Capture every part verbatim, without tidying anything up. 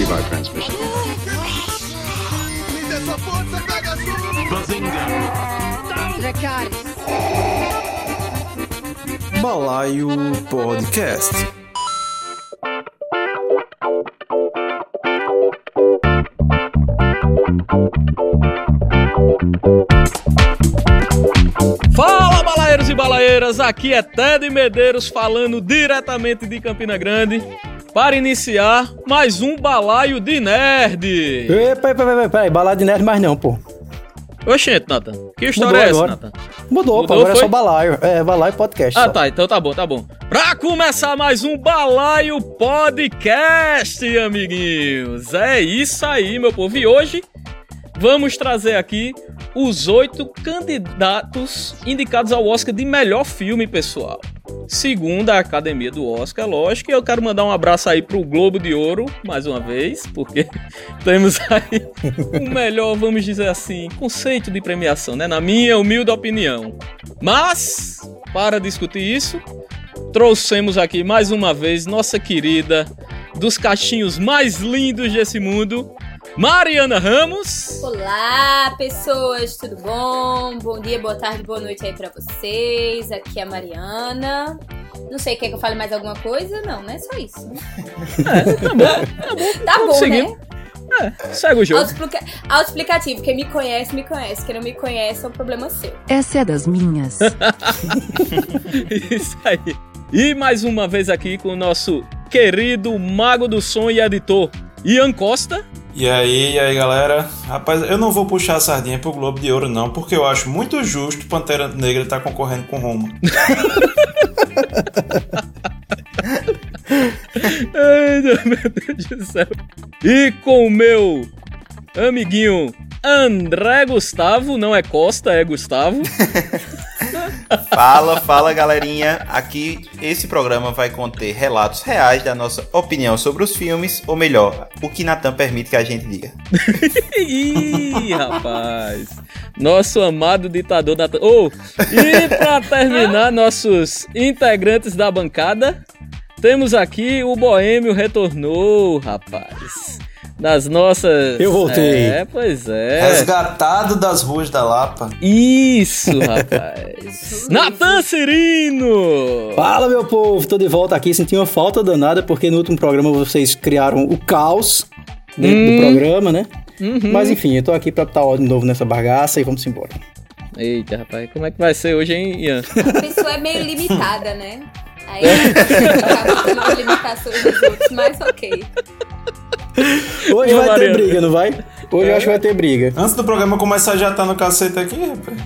Levi transmission. Balaio Podcast. Fala, balaeiros e balaeiras, aqui é Ted Medeiros falando diretamente de Campina Grande para iniciar mais um Balaio de Nerd. Ei, peraí, peraí, peraí, Balaio de Nerd mais não, pô. Oxente, Nathan, que história Mudou é essa, agora. Nathan? Mudou, Mudou, pô, agora foi? é só Balaio, é Balaio Podcast. Ah, só. tá, então tá bom, tá bom. Pra começar mais um Balaio Podcast, amiguinhos. É isso aí, meu povo. E hoje vamos trazer aqui os oito candidatos indicados ao Oscar de melhor filme, pessoal. Segundo a Academia do Oscar, lógico. E eu quero mandar um abraço aí pro Globo de Ouro, mais uma vez, porque temos aí o melhor, vamos dizer assim, conceito de premiação, né? Na minha humilde opinião. Mas, para discutir isso, trouxemos aqui mais uma vez nossa querida, dos cachinhos mais lindos desse mundo, Mariana Ramos. Olá, pessoas, tudo bom? Bom dia, boa tarde, boa noite aí pra vocês. Aqui é a Mariana. Não sei, quer que eu fale mais alguma coisa? Não, né? Só isso. É, tá bom, tá bom. Tá Vamos bom, seguindo. né? É, segue o jogo. Autoexplica- Autoexplicativo. Quem me conhece, me conhece. Quem não me conhece, é um problema seu. Essa é das minhas. Isso aí. E mais uma vez aqui com o nosso querido mago do som e editor, Ian Costa. E aí, e aí, galera? Rapaz, eu não vou puxar a sardinha pro Globo de Ouro, não, porque eu acho muito justo Pantera Negra estar concorrendo com Roma. Ai, meu Deus do céu. E com o meu amiguinho André Gustavo, não é Costa, é Gustavo. Fala, fala, galerinha. Aqui, esse programa vai conter relatos reais da nossa opinião sobre os filmes, ou melhor, o que Nathan permite que a gente diga. Ih, rapaz. Nosso amado ditador da... Oh, e pra terminar, nossos integrantes da bancada, temos aqui o Boêmio retornou, rapaz. Das nossas... Eu voltei. É, pois é. Resgatado das ruas da Lapa. Isso, rapaz. Nathan Cirino. Fala, meu povo, tô de volta aqui, senti uma falta danada, porque no último programa vocês criaram o caos dentro Hum. do programa, né? Uhum. Mas enfim, eu tô aqui pra botar ordem de novo nessa bagaça e vamos embora. Eita, rapaz, como é que vai ser hoje, hein, Ian? A pessoa é meio limitada, né? Aí acaba tendo as limitações dos outros, mas ok. Hoje Ô, vai Mariana. ter briga, não vai? Hoje É. eu acho que vai ter briga. Antes do programa começar, já tá no cacete aqui, rapaz.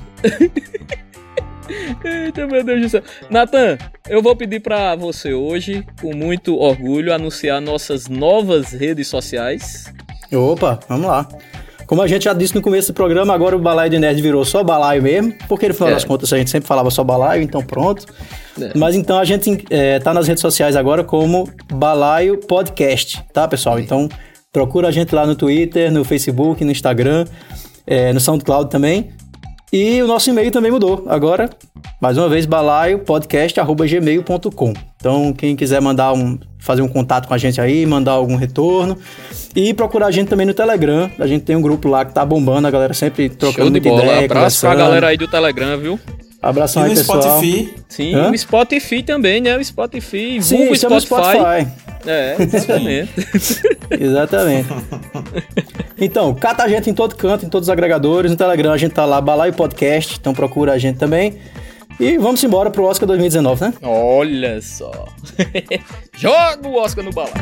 Eita, meu Deus do céu. Nathan, eu vou pedir pra você hoje, com muito orgulho, anunciar nossas novas redes sociais. Opa, vamos lá. Como a gente já disse no começo do programa, agora o Balaio de Nerd virou só Balaio mesmo, porque no final É. das contas a gente sempre falava só Balaio, então pronto. É. Mas então a gente é, tá nas redes sociais agora como Balaio Podcast, tá, pessoal? Então procura a gente lá no Twitter, no Facebook, no Instagram, é, no SoundCloud também. E o nosso e-mail também mudou. Agora, mais uma vez, balaio podcast arroba gmail ponto com. Então, quem quiser mandar um, fazer um contato com a gente aí, mandar algum retorno. E procurar a gente também no Telegram. A gente tem um grupo lá que tá bombando, a galera sempre trocando Show de muita bola. ideia, Abraço pra conversando. galera aí do Telegram, viu? Abração E aí, no pessoal. Spotify. Sim, Hã? o Spotify também, né? O Spotify, Sim, vulgo isso é no Spotify. É, exatamente. Exatamente. Então, cata a gente em todo canto, em todos os agregadores. No Telegram a gente tá lá, Balaio Podcast. Então procura a gente também. E vamos embora pro Oscar dois mil e dezenove, né? Olha só. Joga o Oscar no balaio.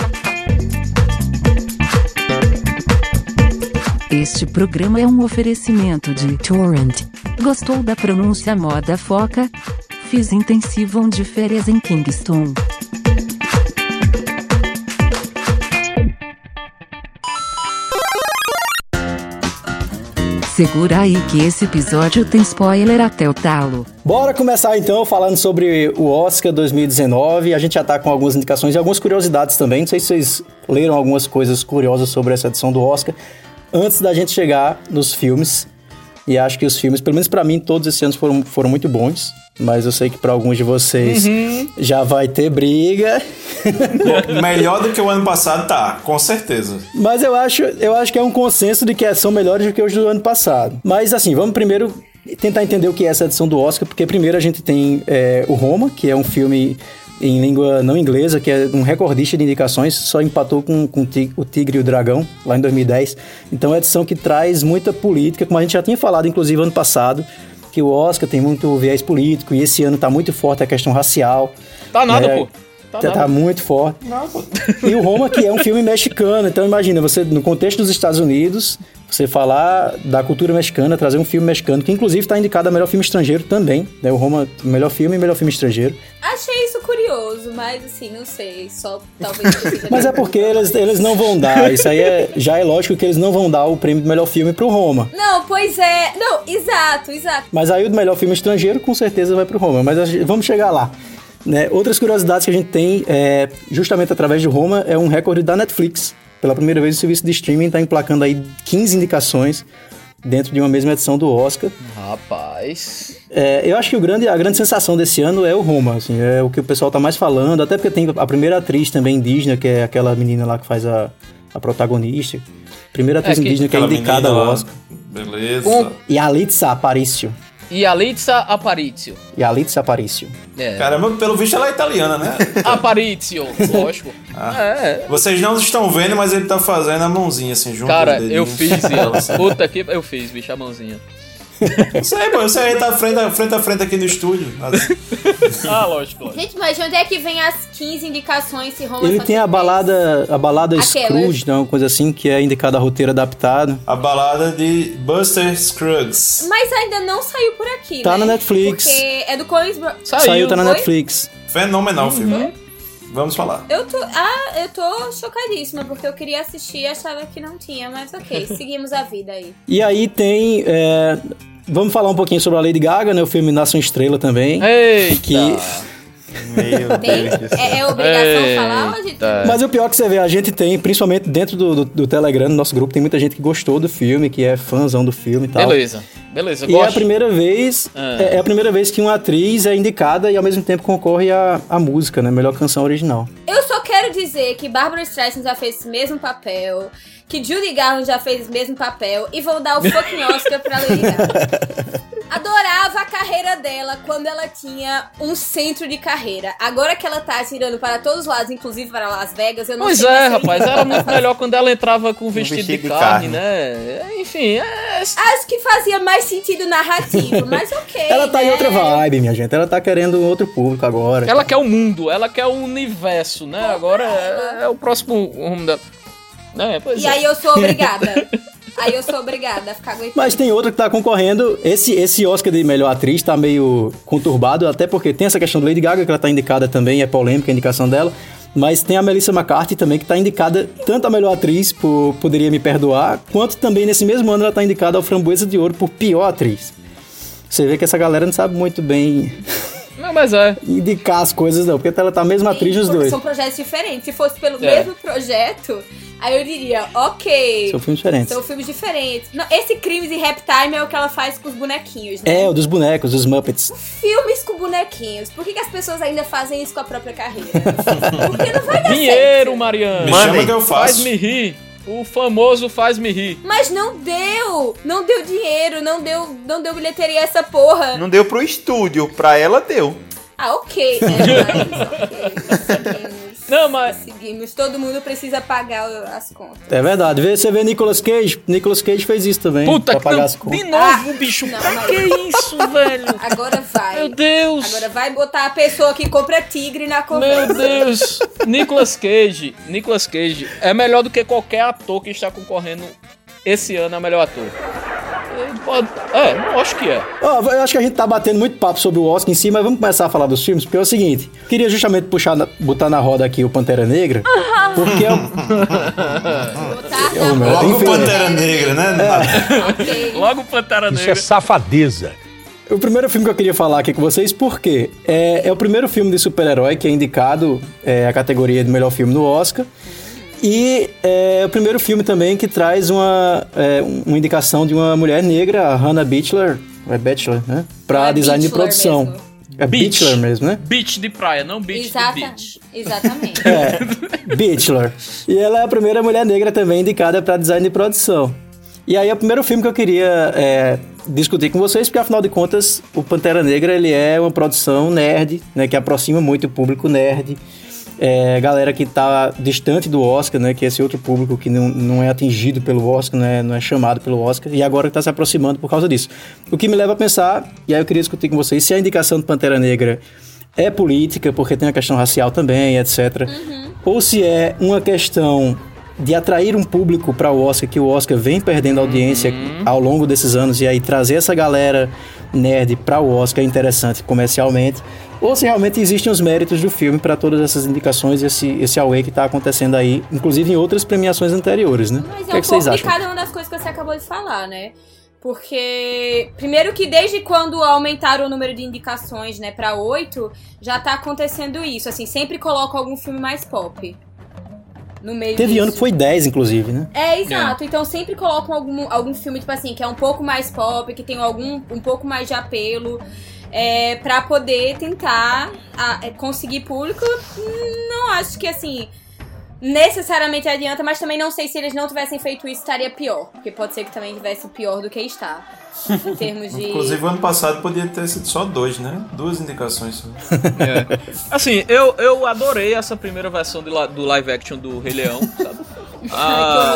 Este programa é um oferecimento de Torrent. Gostou da pronúncia moda foca? Fiz intensivão de férias em Kingston. Segura aí que esse episódio tem spoiler até o talo. Bora começar então falando sobre o Oscar dois mil e dezenove. A gente já tá com algumas indicações e algumas curiosidades também. Não sei se vocês leram algumas coisas curiosas sobre essa edição do Oscar antes da gente chegar nos filmes. E acho que os filmes, pelo menos pra mim, todos esses anos foram, foram muito bons. Mas eu sei que pra alguns de vocês uhum. já vai ter briga. Melhor do que o ano passado, tá, com certeza. Mas eu acho, eu acho que é um consenso de que são melhores do que os do ano passado. Mas assim, vamos primeiro tentar entender o que é essa edição do Oscar, porque primeiro a gente tem é, o Roma, que é um filme em língua não inglesa, que é um recordista de indicações, só empatou com, com o Tigre e o Dragão, lá em dois mil e dez. Então é uma edição que traz muita política, como a gente já tinha falado, inclusive, ano passado, que o Oscar tem muito viés político, e esse ano tá muito forte a questão racial. Tá nada, né? pô. Tá, tá, tá muito forte. Não, pô. E o Roma, que é um filme mexicano, então imagina, você, no contexto dos Estados Unidos, você falar da cultura mexicana, trazer um filme mexicano, que inclusive está indicado a melhor filme estrangeiro também, né? O Roma, melhor filme e melhor filme estrangeiro. Achei isso curioso, mas assim, não sei, só talvez... Mas é porque eles, eles não vão dar, isso aí é, já é lógico que eles não vão dar o prêmio do melhor filme pro Roma. Não, pois é, não, exato, exato. Mas aí o do melhor filme estrangeiro com certeza vai pro Roma, mas gente, vamos chegar lá. Né? Outras curiosidades que a gente tem, é, justamente através de Roma, é um recorde da Netflix. Pela primeira vez o serviço de streaming está emplacando aí quinze indicações dentro de uma mesma edição do Oscar. Rapaz... É, eu acho que o grande, a grande sensação desse ano é o Roma, assim, é o que o pessoal tá mais falando, até porque tem a primeira atriz também indígena, que é aquela menina lá que faz a, a protagonista. Primeira atriz é que, indígena que é indicada ao Oscar. Beleza. Com... Yalitza Aparicio. Yalitza Aparicio. Yalitza Aparicio. É. Caramba, pelo visto ela é italiana, né? Aparicio, lógico. Ah, é. Vocês não estão vendo, mas ele tá fazendo a mãozinha assim, junto. Cara, eu fiz, puta que eu fiz, bicho, a mãozinha. Isso aí, pô, isso aí tá frente a frente, a frente aqui no estúdio. Ah, lógico, lógico. Gente, mas de onde é que vem as quinze indicações se Roma Ele tem a balada, a balada Scrooge, né, uma coisa assim, que é indicada a roteiro adaptado. A balada de Buster Scruggs. Mas ainda não saiu por aqui, tá né? na Netflix. Porque é do Collins Brothers. Saiu, Saiu, tá na Foi? Netflix. Fenomenal o filme. Uhum. Vamos falar. Eu tô, ah, eu tô chocadíssima, porque eu queria assistir e achava que não tinha, mas ok, seguimos a vida aí. E aí tem... É... Vamos falar um pouquinho sobre a Lady Gaga, né? O filme Nasce uma Estrela também. Eita! Que... Meu tem, Deus. É, é obrigação Eita. falar ou a gente... Mas o pior que você vê, a gente tem, principalmente dentro do, do, do Telegram, no nosso grupo, tem muita gente que gostou do filme, que é fãzão do filme e tal. Beleza, beleza, E gosto. é a primeira vez, ah. é, é a primeira vez que uma atriz é indicada e ao mesmo tempo concorre à, à música, né? Melhor canção original. Eu só quero dizer que Barbra Streisand já fez esse mesmo papel, que Judy Garland já fez esse mesmo papel e vão dar o fucking Oscar pra Lady Gaga. Adorava a carreira dela quando ela tinha um centro de carreira. Agora que ela tá tirando para todos os lados, inclusive para Las Vegas, eu não pois sei... Pois é, rapaz, era muito melhor quando ela entrava com vestido, vestido de, de carne, carne, né? Enfim, é... Acho que fazia mais sentido narrativo, mas ok, Ela tá né? em outra vibe, minha gente. Ela tá querendo um outro público agora. Ela quer o mundo, ela quer o universo, né? Pô, agora é, é o próximo rumo da... É, pois e é. aí eu sou obrigada. Aí eu sou obrigada a ficar aguentando. Mas tem outra que tá concorrendo. Esse, esse Oscar de melhor atriz tá meio conturbado, até porque tem essa questão do Lady Gaga, que ela tá indicada também, é polêmica a indicação dela. Mas tem a Melissa McCarthy também, que tá indicada tanto a melhor atriz por Poderia Me Perdoar, quanto também nesse mesmo ano ela tá indicada ao Framboesa de Ouro por pior atriz. Você vê que essa galera não sabe muito bem... Não, mas é. indicar as coisas não, porque ela tá a mesma atriz nos dois. São projetos diferentes. Se fosse pelo É. mesmo projeto, aí eu diria, ok. São filmes diferentes. São filmes diferentes. Não, esse Crimes e Reptime é o que ela faz com os bonequinhos, né? É, o dos bonecos, dos Muppets. Filmes com bonequinhos. Por que, que as pessoas ainda fazem isso com a própria carreira? Porque não vai dar Dinheiro, certo. Mariana. Me chama que eu faço. Faz-me rir. O famoso faz-me rir. Mas não deu. Não deu dinheiro. Não deu, não deu bilheteria essa porra. Não deu pro estúdio, pra ela deu. Ah, ok. É, mas ok. Seguimos. Não, mas... Seguimos. Todo mundo precisa pagar as contas. É verdade. Vê- Você vê Nicolas Cage? Nicolas Cage fez isso também. Puta pra que pagar não, as contas. de novo, Ah, bicho. não, Pra mas- que isso, velho? Agora vai. Meu Deus. Agora vai botar a pessoa que compra tigre na conversa. Meu Deus. Nicolas Cage. Nicolas Cage é melhor do que qualquer ator que está concorrendo esse ano a melhor ator. Ele pode... É, eu acho que é. Ó, eu acho que a gente tá batendo muito papo sobre o Oscar em si, mas vamos começar a falar dos filmes, porque é o seguinte, queria justamente puxar, na- botar na roda aqui o Pantera Negra, porque é o... Botar É o na meu- boca. Logo Enfim. Pantera Negra, né? Ok. Logo Pantera Isso Negra. é safadeza. O primeiro filme que eu queria falar aqui com vocês, por quê? É, é o primeiro filme de super-herói que é indicado é, a categoria de melhor filme no Oscar. E é o primeiro filme também que traz uma, é, uma indicação de uma mulher negra, a Hannah Beachler, é Bachelor, né? Pra é design de Beachler produção. Mesmo. É Beach. Beachler mesmo, né? Beach de praia, não beach Exata, de beach. Exatamente. É, Beachler. E ela é a primeira mulher negra também indicada para design de produção. E aí é o primeiro filme que eu queria é, discutir com vocês, porque afinal de contas o Pantera Negra ele é uma produção nerd, né, que aproxima muito o público nerd. É, galera que tá distante do Oscar, né, que é esse outro público que não, não é atingido pelo Oscar, né, não é chamado pelo Oscar, e agora está se aproximando por causa disso. O que me leva a pensar, e aí eu queria discutir com vocês, se a indicação do Pantera Negra é política, porque tem a questão racial também, etcétera. Uhum. Ou se é uma questão de atrair um público para o Oscar, que o Oscar vem perdendo audiência uhum. ao longo desses anos, e aí trazer essa galera nerd para o Oscar é interessante comercialmente, ou se realmente existem os méritos do filme para todas essas indicações e esse, esse away que está acontecendo aí, inclusive em outras premiações anteriores, né? Mas o que é um é que vocês pouco de acham? cada uma das coisas que você acabou de falar, né? Porque, primeiro que desde quando aumentaram o número de indicações, né, para oito, já tá acontecendo isso, assim, sempre coloca algum filme mais pop no meio Teve disso. ano que foi dez, inclusive, né? É, exato. É. Então sempre colocam algum, algum filme, tipo assim, que é um pouco mais pop, que tem algum, um pouco mais de apelo, é, pra poder tentar a, é, conseguir público. Não acho que, assim, necessariamente adianta, mas também não sei se eles não tivessem feito isso, estaria pior. Porque pode ser que também tivesse pior do que está. Em termos de... Inclusive, ano passado podia ter sido só dois, né? Duas indicações. É. Assim, eu, eu adorei essa primeira versão do, do live action do Rei Leão, sabe? Ah...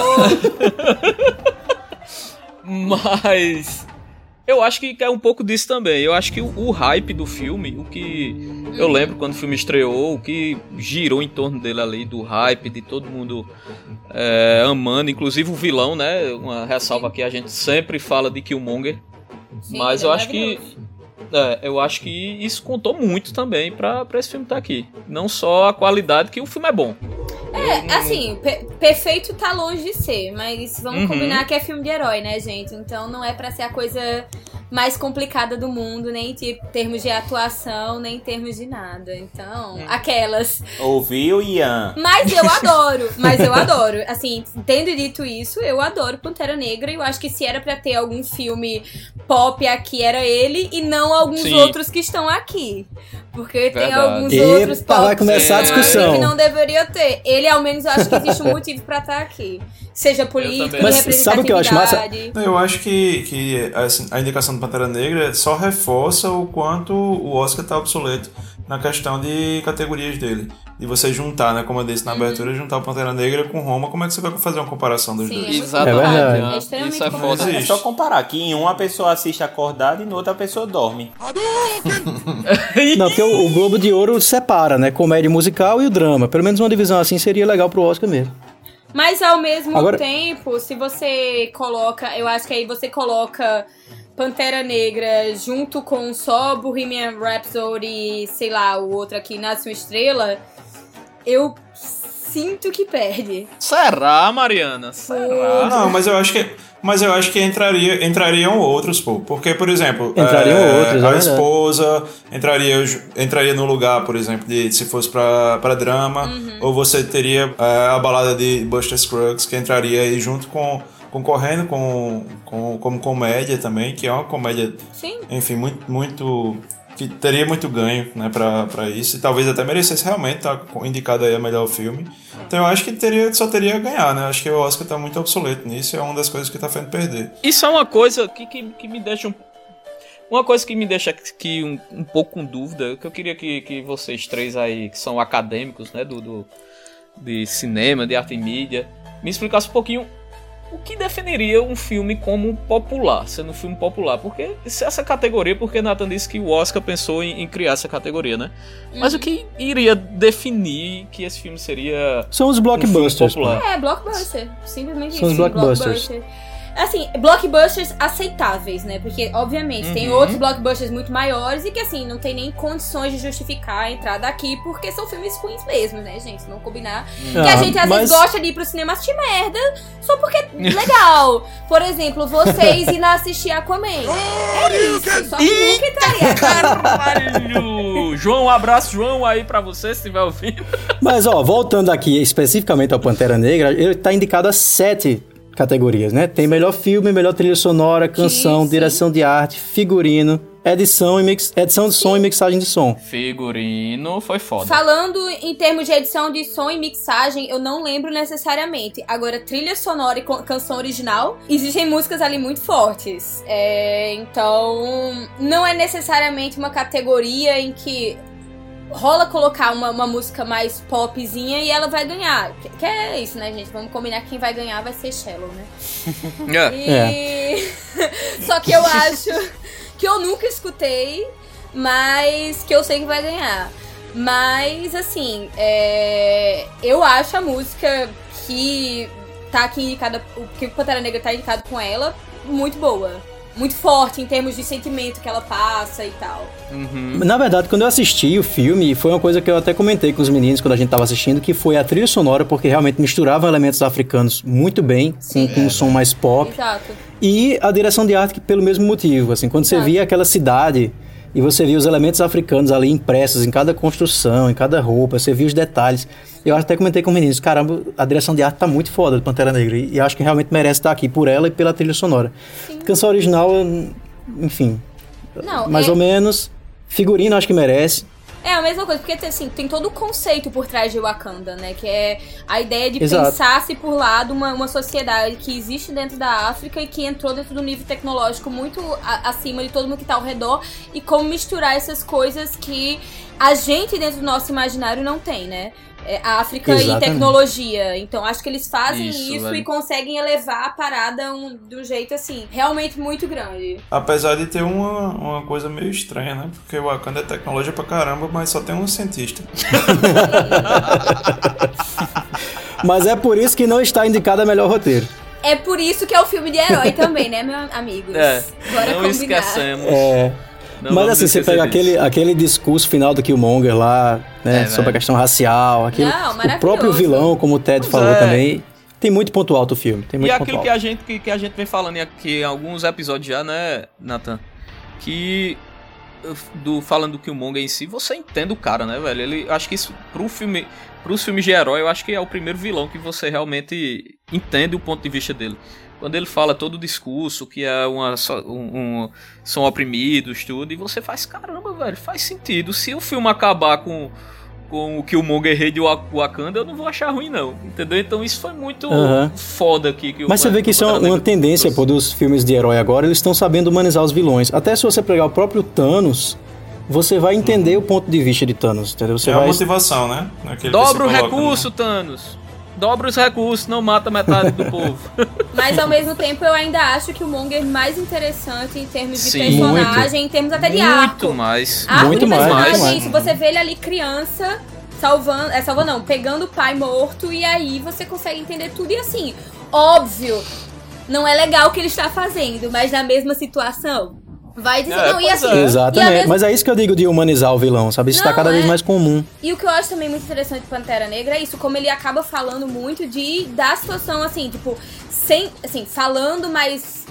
Mas... eu acho que é um pouco disso também. Eu acho que o, o hype do filme, o que eu lembro quando o filme estreou, o que girou em torno dele ali, do hype, de todo mundo é, amando, inclusive o vilão, né? Uma ressalva aqui, a gente sempre fala de Killmonger. Sim, mas eu é acho que é, eu acho que isso contou muito também pra, pra esse filme estar aqui. Não só a qualidade, que o filme é bom. É, assim, per- perfeito tá longe de ser, mas vamos uhum. combinar que é filme de herói, né, gente? Então não é pra ser a coisa mais complicada do mundo, nem em termos de atuação, nem em termos de nada. Então, hum. aquelas... Ouviu, Ian? Mas eu adoro, mas eu adoro. Assim, tendo dito isso, eu adoro Pantera Negra e eu acho que se era pra ter algum filme pop aqui, era ele e não alguns Sim. outros que estão aqui. Porque Verdade. tem alguns Epa, outros pop vai começar a discussão. que não deveria ter. Ele, ao menos, eu acho que existe um motivo pra estar aqui. Seja político, de representatividade. Sabe o que eu acho massa? Eu acho que, que assim, a indicação do Pantera Negra só reforça o quanto o Oscar tá obsoleto na questão de categorias dele. De você juntar, né, como eu disse na uhum. abertura, juntar o Pantera Negra com Roma, como é que você vai fazer uma comparação dos Sim, dois? É Exatamente. é extremamente Isso é foda. É só comparar que em uma a pessoa assiste acordada e na outra a pessoa dorme. Não, porque o, o Globo de Ouro separa, né, comédia musical e o drama. Pelo menos uma divisão assim seria legal pro Oscar mesmo. Mas ao mesmo Agora... tempo, se você coloca, eu acho que aí você coloca Pantera Negra junto com só Bohemian Rhapsody, sei lá, o outro aqui, Nasce uma Estrela, eu sinto que perde. Será, Mariana? Será? Não, mas eu acho que, mas eu acho que entraria, entrariam outros, pô. Porque, por exemplo, entrariam é, outros, a é esposa entraria, entraria no lugar, por exemplo, de se fosse pra, pra drama, uhum. ou você teria é, a balada de Buster Scruggs, que entraria aí junto com... concorrendo com, com, como comédia também, que é uma comédia, Sim. enfim, muito, muito, que teria muito ganho, né, pra, pra isso, e talvez até merecesse realmente estar tá indicado aí a melhor filme. Então eu acho que teria, só teria a ganhar, né, acho que o Oscar tá muito obsoleto nisso, é uma das coisas que tá fazendo perder. Isso é uma coisa que, que, que me deixa um... Uma coisa que me deixa aqui um, um pouco com dúvida, que eu queria que, que vocês três aí, que são acadêmicos, né, do, do, de cinema, de arte e mídia, me explicassem um pouquinho o que definiria um filme como popular, sendo um filme popular. Porque se essa categoria, porque Nathan disse que o Oscar pensou em, em criar essa categoria, né? Uhum. Mas o que iria definir que esse filme seria... São os blockbusters. Um é, blockbuster. Simplesmente São isso. os blockbusters. Blockbuster. Assim, blockbusters aceitáveis, né? Porque, obviamente, uhum. tem outros blockbusters muito maiores e que, assim, não tem nem condições de justificar a entrada aqui, porque são filmes ruins mesmo, né, gente? Não combinar. Ah, que a gente, às mas... vezes, gosta de ir pro cinema assistir merda só porque é legal. Por exemplo, vocês ir lá assistir Aquaman. É isso. Só que nunca entraria. Caralho! do João. Um abraço, João, aí pra você, se estiver ouvindo. Mas, ó, voltando aqui especificamente ao Pantera Negra, ele tá indicado a sete categorias, né? Tem melhor filme, melhor trilha sonora, canção, Sim, sim. direção de arte, figurino, edição, e mix... edição de som e mixagem de som. Figurino foi foda. Falando em termos de edição de som e mixagem, eu não lembro necessariamente. Agora, trilha sonora e co- canção original, existem músicas ali muito fortes. É, então, não é necessariamente uma categoria em que rola colocar uma, uma música mais popzinha e ela vai ganhar. Que, que é isso, né, gente? Vamos combinar que quem vai ganhar vai ser Shallow, né? É. E... Só que eu acho que eu nunca escutei, mas que eu sei que vai ganhar. Mas, assim, é... eu acho a música que tá aqui indicada, o que o Pantera Negra tá indicado com ela, muito boa. Muito forte em termos de sentimento que ela passa e tal. Uhum. Na verdade, quando eu assisti o filme, foi uma coisa que eu até comentei com os meninos quando a gente tava assistindo, que foi a trilha sonora, porque realmente misturava elementos africanos muito bem, Sim. com, com um som mais pop. Exato. E a direção de arte, que pelo mesmo motivo, assim, quando você Exato. via aquela cidade e você via os elementos africanos ali impressos em cada construção, em cada roupa, você via os detalhes. Eu até comentei com os meninos, caramba, a direção de arte tá muito foda do Pantera Negra, e acho que realmente merece estar aqui por ela e pela trilha sonora. Sim. Canção original, enfim, Não, mais é... ou menos. Figurino acho que merece. É a mesma coisa, porque assim, tem todo o conceito por trás de Wakanda, né? Que é a ideia de Exato. pensar-se por lado uma, uma sociedade que existe dentro da África e que entrou dentro do nível tecnológico muito a, acima de todo mundo que tá ao redor, e como misturar essas coisas que a gente dentro do nosso imaginário não tem, né? É, a África Exatamente. e tecnologia. Então acho que eles fazem Isso, isso, velho. e conseguem elevar a parada um, de um jeito assim, realmente muito grande. Apesar de ter uma, uma coisa meio estranha, né? Porque o Wakanda é tecnologia pra caramba, mas só tem um cientista. Mas é por isso que não está indicado a melhor roteiro. É por isso que é o filme de herói também, né, meus amigos? É, Bora não combinar. esquecemos. É... Não Mas vamos assim, você esquecer pega disso. aquele, aquele discurso final do Killmonger lá, né, É, sobre velho. a questão racial, aquilo, Não, o maravilhoso. próprio vilão, como o Ted Pois falou é. também, tem muito ponto alto o filme, tem muito E ponto aquilo alto. que a, gente, que, que a gente vem falando aqui em alguns episódios já, né, Nathan? Que do, falando do Killmonger em si, você entende o cara, né, velho? Ele, acho que isso, pro filme, pros filmes de herói, eu acho que é o primeiro vilão que você realmente entende o ponto de vista dele. Quando ele fala todo o discurso, que é uma, um, um, são oprimidos, tudo, e você faz, caramba, velho, faz sentido. Se o filme acabar com, com o Killmonger rei de Wakanda, eu não vou achar ruim, não, entendeu? Então isso foi muito Uhum. foda aqui. Que Mas o, você vê que isso é uma, uma tendência pô, dos filmes de herói agora, eles estão sabendo humanizar os vilões. Até se você pegar o próprio Thanos, você vai entender Uhum. o ponto de vista de Thanos, entendeu? Você é vai... a motivação, né? Naquele Dobra o que se coloca, recurso, né? Thanos. Dobra os recursos, não mata metade do povo. Mas ao mesmo tempo eu ainda acho que o Monger é mais interessante em termos de Sim. personagem, em termos até de arco. Muito mais. Arco Muito de mais, personagem, muito mais. isso, você vê ele ali criança, salvando, é salvando não, pegando o pai morto, e aí você consegue entender tudo. E assim, óbvio, não é legal o que ele está fazendo, mas na mesma situação, vai dizer, É, não, e pois assim... é. e a Exatamente, mesma- mas é isso que eu digo de humanizar o vilão, sabe? Isso está Não, cada vez é. mais comum. E o que eu acho também muito interessante do Pantera Negra é isso, como ele acaba falando muito de da situação, assim, tipo, sem, assim, falando, mas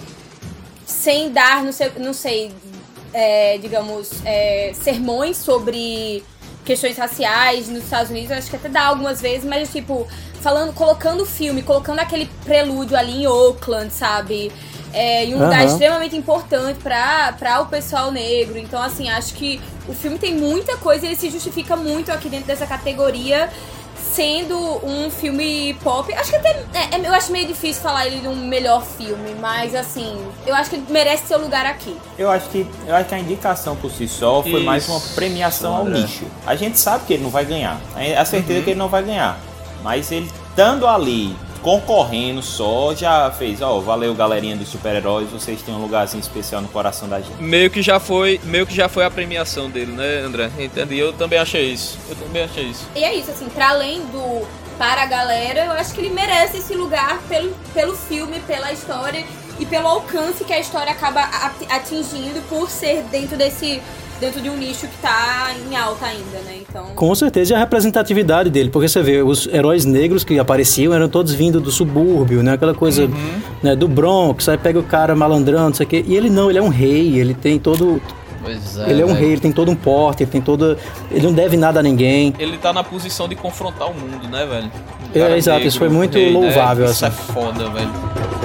sem dar, não sei, não sei é, digamos, é, sermões sobre questões raciais nos Estados Unidos, eu acho que até dá algumas vezes, mas tipo, falando, colocando o filme, colocando aquele prelúdio ali em Oakland, sabe? É, em um lugar Aham. extremamente importante pra, pra o pessoal negro. Então, assim, acho que o filme tem muita coisa e ele se justifica muito aqui dentro dessa categoria, sendo um filme pop. Acho que até. É, é, eu acho meio difícil falar ele de um melhor filme, mas assim, eu acho que ele merece seu lugar aqui. Eu acho que, eu acho que a indicação por si só foi Isso. mais uma premiação ao André. nicho. A gente sabe que ele não vai ganhar. A certeza é que ele não vai ganhar. Mas ele estando ali, concorrendo só, já fez, ó, valeu galerinha dos super-heróis, vocês têm um lugarzinho especial no coração da gente. Meio que já foi, meio que já foi a premiação dele, né, André? Entendi. Eu também achei isso. Eu também achei isso. E é isso, assim, pra além do para a galera, eu acho que ele merece esse lugar pelo, pelo filme, pela história e pelo alcance que a história acaba at- atingindo por ser dentro desse. Dentro de um nicho que tá em alta ainda, né? Então. Com certeza, e a representatividade dele, porque você vê, os heróis negros que apareciam eram todos vindo do subúrbio, né? Aquela coisa, né, do Bronx, aí pega o cara malandrão, não sei o quê. E ele não, ele é um rei, ele tem todo Pois é, ele é um velho. rei, ele tem todo um porte, ele tem toda... Ele não deve nada a ninguém. Ele tá na posição de confrontar o mundo, né, velho? Um É, cara exato, negro, isso foi muito rei, né? louvável, Isso assim. é foda, velho.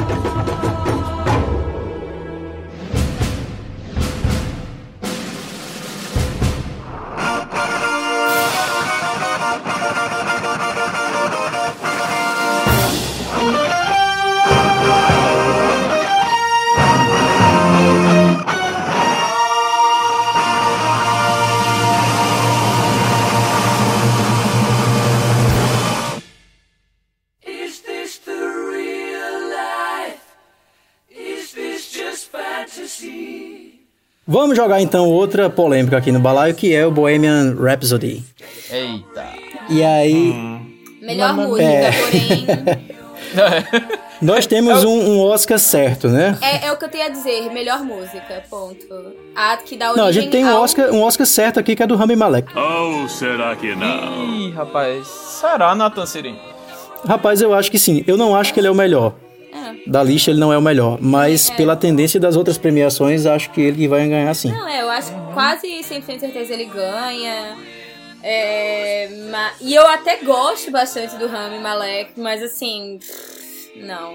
Vamos jogar então outra polêmica aqui no balaio, que é o Bohemian Rhapsody. Eita. E aí, Melhor Mas- música, é. porém. nós temos um, um Oscar certo, né? É, é o que eu tenho a dizer, melhor música, ponto. A que dá origem Não, a gente tem um ao- Oscar, um Oscar certo aqui, que é do Rami Malek. Ou será que não? Ih, rapaz. Será, Nathan Sirim? Rapaz, eu acho que sim. Eu não acho que ele é o melhor. É. Da lista ele não é o melhor. Mas É. pela tendência das outras premiações, acho que ele vai ganhar sim. Não, é, eu acho que quase cem por cento de certeza ele ganha. É, ma- E eu até gosto bastante do Rami Malek, mas assim. Não.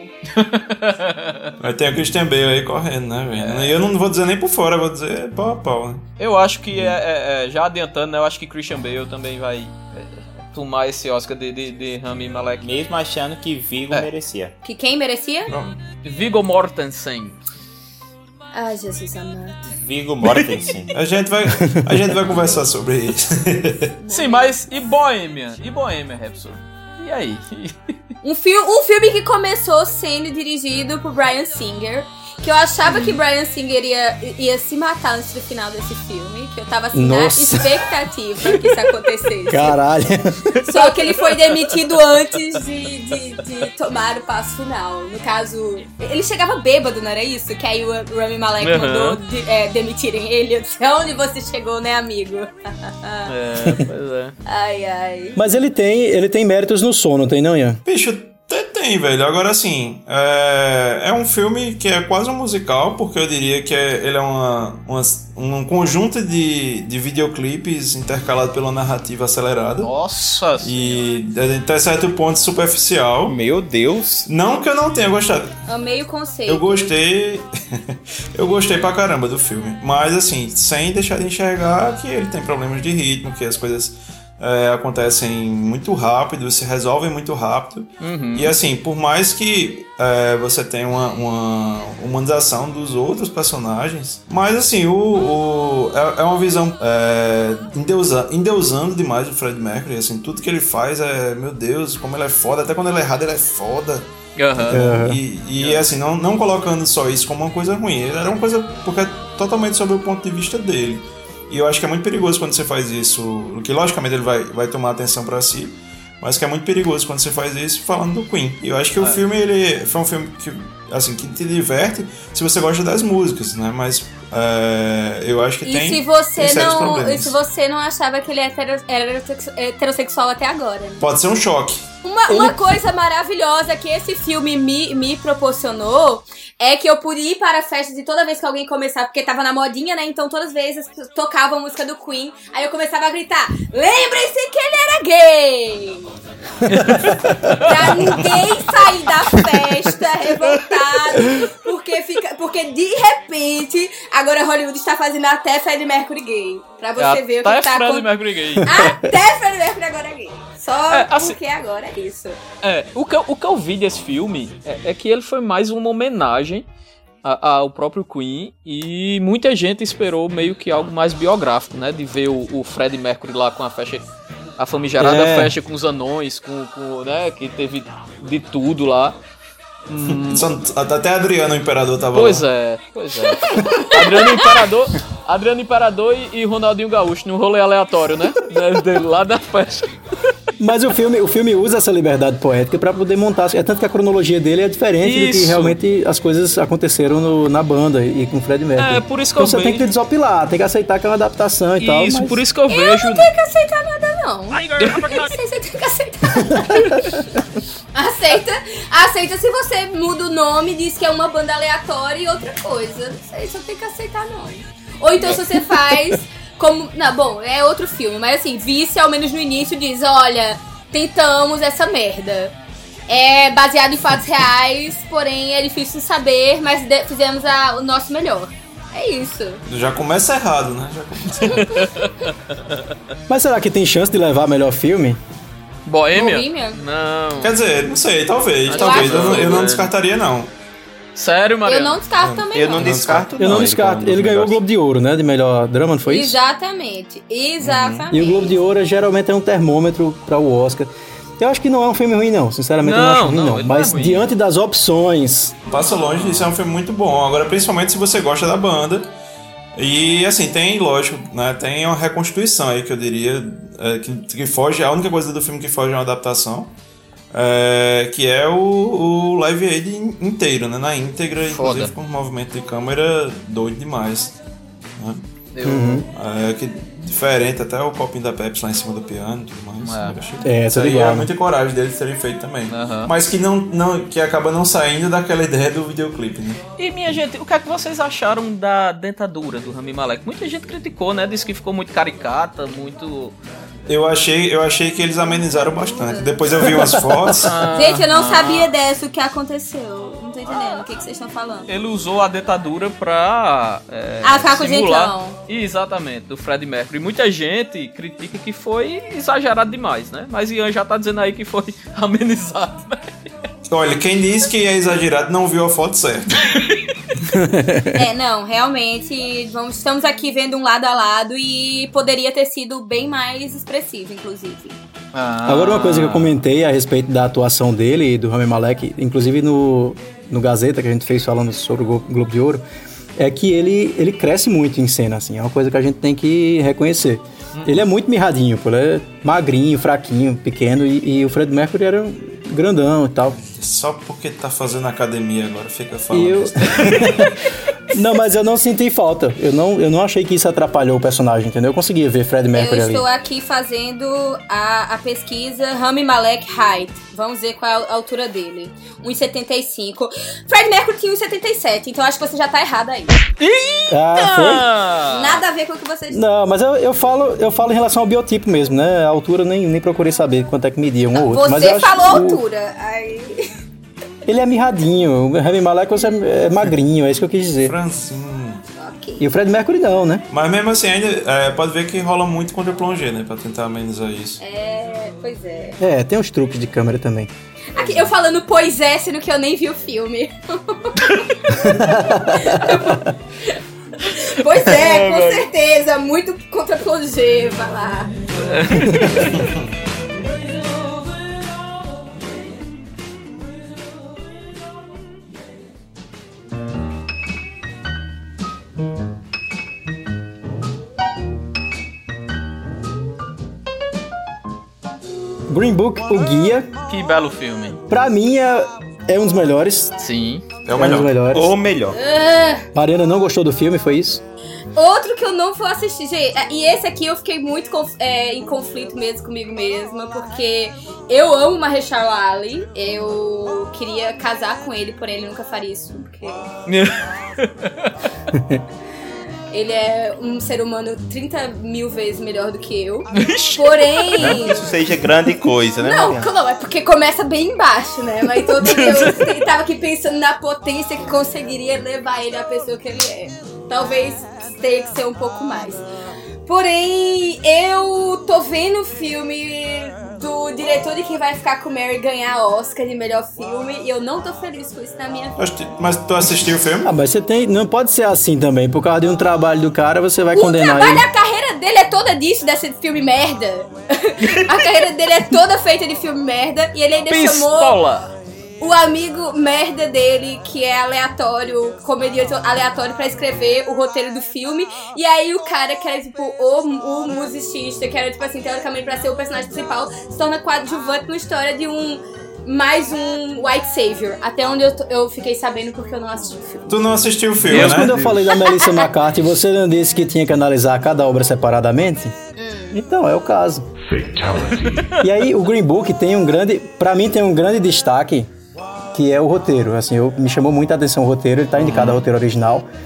Vai ter a Christian Bale aí correndo, né, velho? E eu não vou dizer nem por fora, eu vou dizer pau a pau, né? Eu acho que, é, é, é, já adiantando, né? Eu acho que Christian Bale também vai é, tomar esse Oscar de, de, de Rami Malek. Mesmo achando que Viggo É. merecia. Que quem merecia? Viggo Mortensen. Ai, Jesus amado. Viggo Mortensen. A gente vai, a gente vai conversar sobre isso. Sim, mas e Bohemian? E Bohemian Rhapsody? E aí? Um, fi um filme que começou sendo dirigido por Bryan Singer. Que eu achava que Bryan Singer ia, ia se matar antes do final desse filme. Que eu tava assim Nossa. na expectativa que isso acontecesse. Caralho. Só que ele foi demitido antes de, de, de tomar o passo final. No caso, ele chegava bêbado, não era isso? Que aí o Rami Malek Uhum. mandou de, é, demitirem ele. Eu disse, onde você chegou, né, amigo? É, pois é. Ai, ai. Mas ele tem, ele tem méritos no som, não tem não, Ian? Bicho, até tem, velho. Agora, assim, é, é um filme que é quase um musical, porque eu diria que é, ele é uma, uma- um conjunto de, de videoclipes intercalado pela narrativa acelerada. Nossa. E até certo ponto superficial. Meu Deus. Não que eu não tenha gostado. Amei o conceito. Eu gostei. Eu gostei pra caramba do filme. Mas assim, sem deixar de enxergar que ele tem problemas de ritmo, que as coisas é, acontecem muito rápido, se resolvem muito rápido. Uhum. E assim, por mais que é, você tenha uma, uma humanização dos outros personagens, mas assim, o, o- é, é uma visão é, endeusa, endeusando demais o Freddie Mercury. Assim, tudo que ele faz é, meu Deus, como ele é foda. Até quando ele é errado, ele é foda. Aham. E, e assim, não, não colocando só isso como uma coisa ruim, era uma coisa porque é totalmente sobre o ponto de vista dele. E eu acho que é muito perigoso quando você faz isso, que logicamente ele vai, vai tomar atenção pra si, mas que é muito perigoso quando você faz isso falando do Queen. E eu acho que o filme, ele foi um filme que, assim, que te diverte se você gosta das músicas, né? Mas é, eu acho que E tem, se você tem sérios não. problemas. E se você não achava que ele é hetero- era heterossexu- heterossexual até agora, né? Pode ser um choque. Uma, uma coisa maravilhosa que esse filme me, me proporcionou é que eu pude ir para festas e toda vez que alguém começava, porque tava na modinha, né? Então todas as vezes tocava a música do Queen, aí eu começava a gritar: lembrem-se que ele era gay! Pra ninguém sair da festa revoltado, porque, fica, porque de repente agora Hollywood está fazendo até Freddie Mercury gay. Pra você ver o que Até tá Freddie acontecendo. Mercury gay. Até Freddie Mercury agora é gay. Só É, assim- porque agora é isso. É, o que, eu, o que eu vi desse filme é, é que ele foi mais uma homenagem a- ao próprio Queen e muita gente esperou meio que algo mais biográfico, né? De ver o, o Freddie Mercury lá com a festa, a famigerada É. festa com os anões, com, com, né? Que teve de tudo lá. Só- Até Adriano, o Imperador, tava Pois lá. é, pois é. Adriano Imperador, Adriano Imperador e, e Ronaldinho Gaúcho num rolê aleatório, né? Né, dele lá da festa. Mas o filme, o filme usa essa liberdade poética pra poder montar. É tanto que a cronologia dele é diferente do que Isso. realmente as coisas aconteceram no- na banda e com o Fred Mercury. É, por isso que então eu você tem vejo- que desopilar, tem que aceitar que é uma adaptação e tal. Isso, mas- por isso que eu vejo. Não tem que aceitar nada, não. Não sei se eu tenho que aceitar. Aceita, aceita se você muda o nome, diz que é uma banda aleatória e outra coisa. Não sei se eu tenho que aceitar, não. Ou então se você faz como... Não, bom, é outro filme, mas assim, Vice, ao menos no início, diz, olha, tentamos essa merda. É baseado em fatos reais, porém é difícil de saber, mas de- fizemos a, o nosso melhor. É isso. Já começa errado, né? Já começa errado. Mas será que tem chance de levar melhor filme? Boêmia? Boêmia? Não. Quer dizer, não sei, talvez, Eu talvez. acho Eu, não- que eu sim, não né? descartaria, não. Sério, Eu Mariana? não descarto também, Eu não. não descarto, Eu não ele descarto. como um Ele dos ganhou o melhores. Globo de Ouro, né? De melhor drama, não foi isso? Exatamente, exatamente. E o Globo de Ouro geralmente é um termômetro para o Oscar. Eu acho que não é um filme ruim, não. Sinceramente, eu não Não, acho ruim, não, não. ele não é Mas ruim. diante das opções... Passa longe, isso é um filme muito bom. Agora, principalmente se você gosta da banda. E, assim, tem, lógico, né? Tem uma reconstituição aí, que eu diria, é, que, que foge, a única coisa do filme que foge é uma adaptação. É, que é o, o Live Aid in- inteiro, né? Na íntegra, inclusive Foda. com um movimento de câmera doido demais. Né? Eu- É, que diferente, até o copinho da Pepsi lá em cima do piano e tudo mais. É. Eu achei- É, Isso tudo aí igual, é né? muita coragem deles terem feito também. Aham. Mas que, não, não, que acaba não saindo daquela ideia do videoclipe, né? E, minha gente, o que é que vocês acharam da dentadura do Rami Malek? Muita gente criticou, né? Disse que ficou muito caricata, muito... Eu achei, eu achei que eles amenizaram bastante. Depois eu vi umas fotos. Gente, eu não sabia dessa, o que aconteceu. Não tô entendendo o que, que vocês estão falando. Ele usou a dentadura pra é, Ah, ficar com o simular. jeitão. Exatamente, do Freddie Mercury. Muita gente critica que foi exagerado demais, né? Mas Ian já tá dizendo aí que foi amenizado, né? Olha, quem disse que é exagerado não viu a foto certa. É, não, realmente, vamos, estamos aqui vendo um lado a lado e poderia ter sido bem mais expressivo, inclusive. Agora, uma coisa que eu comentei a respeito da atuação dele e do Rami Malek, inclusive no, no Gazeta, que a gente fez falando sobre o Glo- Globo de Ouro, é que ele, ele cresce muito em cena, assim. É uma coisa que a gente tem que reconhecer. Ele é muito mirradinho, pô. Ele é magrinho, fraquinho, pequeno. E, e o Freddie Mercury era grandão e tal. Só porque tá fazendo academia agora, fica E falando eu... isso. Não, mas eu não senti falta. Eu não, eu não achei que isso atrapalhou o personagem, entendeu? Eu conseguia ver Freddie Mercury Eu ali. estou aqui fazendo a, a pesquisa Rami Malek Height. Vamos ver qual é a altura dele. um e setenta e cinco. Fred Mercury tinha um e setenta e sete, então acho que você já tá errado aí. Ah, foi? Ah! Nada a ver com o que você disse. Não, mas eu, eu, falo, eu falo em relação ao biotipo mesmo, né? A altura nem, nem procurei saber quanto é que media um ou outro. Mas eu Você acho falou a que o- altura. Aí... Ele é mirradinho. O Rami Malek você é magrinho, é isso que eu quis dizer. Francinho. Ok. E o Fred Mercury não, né? Mas mesmo assim, ainda é, pode ver que rola muito contra plongé, né? Pra tentar amenizar isso. É, pois é. É, tem uns truques de câmera também. Aqui, eu falando pois é, sendo que eu nem vi o filme. Pois é, com certeza. Muito contra plongé, vai lá. Green Book, o guia, Que belo filme. pra mim é, é um dos melhores. Sim. É o É um dos melhor. melhores. Ou melhor. Mariana não gostou do filme, foi isso? Outro que eu não vou assistir, gente, e esse aqui eu fiquei muito conf- é, em conflito mesmo comigo mesma, porque eu amo Mahershala Ali, eu queria casar com ele, porém ele nunca faria isso, porque ele é um ser humano trinta mil vezes melhor do que eu, porém... Isso seja grande coisa, né, Não, Mariana? não, é porque começa bem embaixo, né? Mas então eu, eu tava aqui pensando na potência que conseguiria levar ele à pessoa que ele é. Talvez tenha que ser um pouco mais. Porém, eu tô vendo o filme do diretor de Quem Vai Ficar com Mary ganhar Oscar de melhor filme e eu não tô feliz com isso na minha vida. Mas tu- Mas tu assistiu o filme? Ah, mas você tem. Não pode ser assim também. Por causa de um trabalho do cara, você vai O condenar trabalho, ele. a carreira dele é toda disso, desse filme merda. A carreira dele é toda feita de filme merda e ele ainda chamou Pistola! o amigo merda dele, que é aleatório, comediante aleatório, pra escrever o roteiro do filme. E aí o cara que era, tipo, o, o musicista, que era, tipo assim, teoricamente pra ser o personagem principal, se torna coadjuvante numa história de um... mais um white savior. Até onde eu, t- eu fiquei sabendo porque eu não assisti o filme. Tu não assistiu o filme, Mas né? quando eu falei da Melissa McCarthy, você não disse que tinha que analisar cada obra separadamente? Então, é o caso. E aí, o Green Book tem um grande... Pra mim, tem um grande destaque, que é o roteiro. Assim, eu, me chamou muita atenção o roteiro, ele tá indicado ao roteiro original.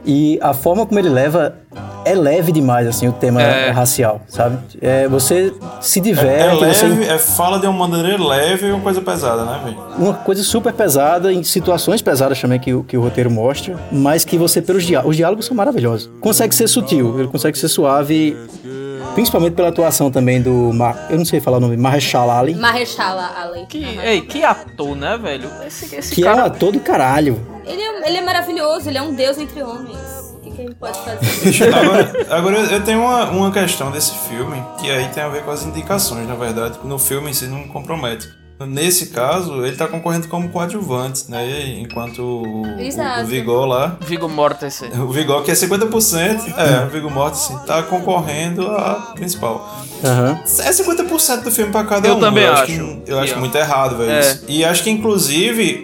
E a forma como ele leva é leve demais, assim, o tema É. racial, sabe? É, você se É, diverte, é você... leve, é, fala de uma maneira leve e uma coisa pesada, né, velho? Uma coisa super pesada, em situações pesadas também que, o- que o roteiro mostra, mas que você, pelos diálogos, os diálogos são maravilhosos. Consegue ser sutil, ele consegue ser suave, principalmente pela atuação também do, Mar, eu não sei falar o nome, Mahershala Ali, Mahershala Ali. Que, Aham. ei, que ator, né, velho? Esse, esse que é um cara... ator do caralho. Ele é, ele é maravilhoso, ele é um deus entre homens. O que, que a gente pode fazer? Agora, agora eu tenho uma, uma questão desse filme, que aí tem a ver com as indicações, na verdade, que no filme em si não compromete. Nesse caso, ele tá concorrendo como coadjuvante, né? Enquanto o, o, Exato. o Vigor lá, Viggo Mortensen. o Vigor que é cinquenta por cento, é, o Viggo Mortensen, tá concorrendo a principal. Aham. É cinquenta por cento do filme pra cada Eu um. também eu acho. que- eu acho Que- muito errado, velho. É. isso. E acho que, inclusive,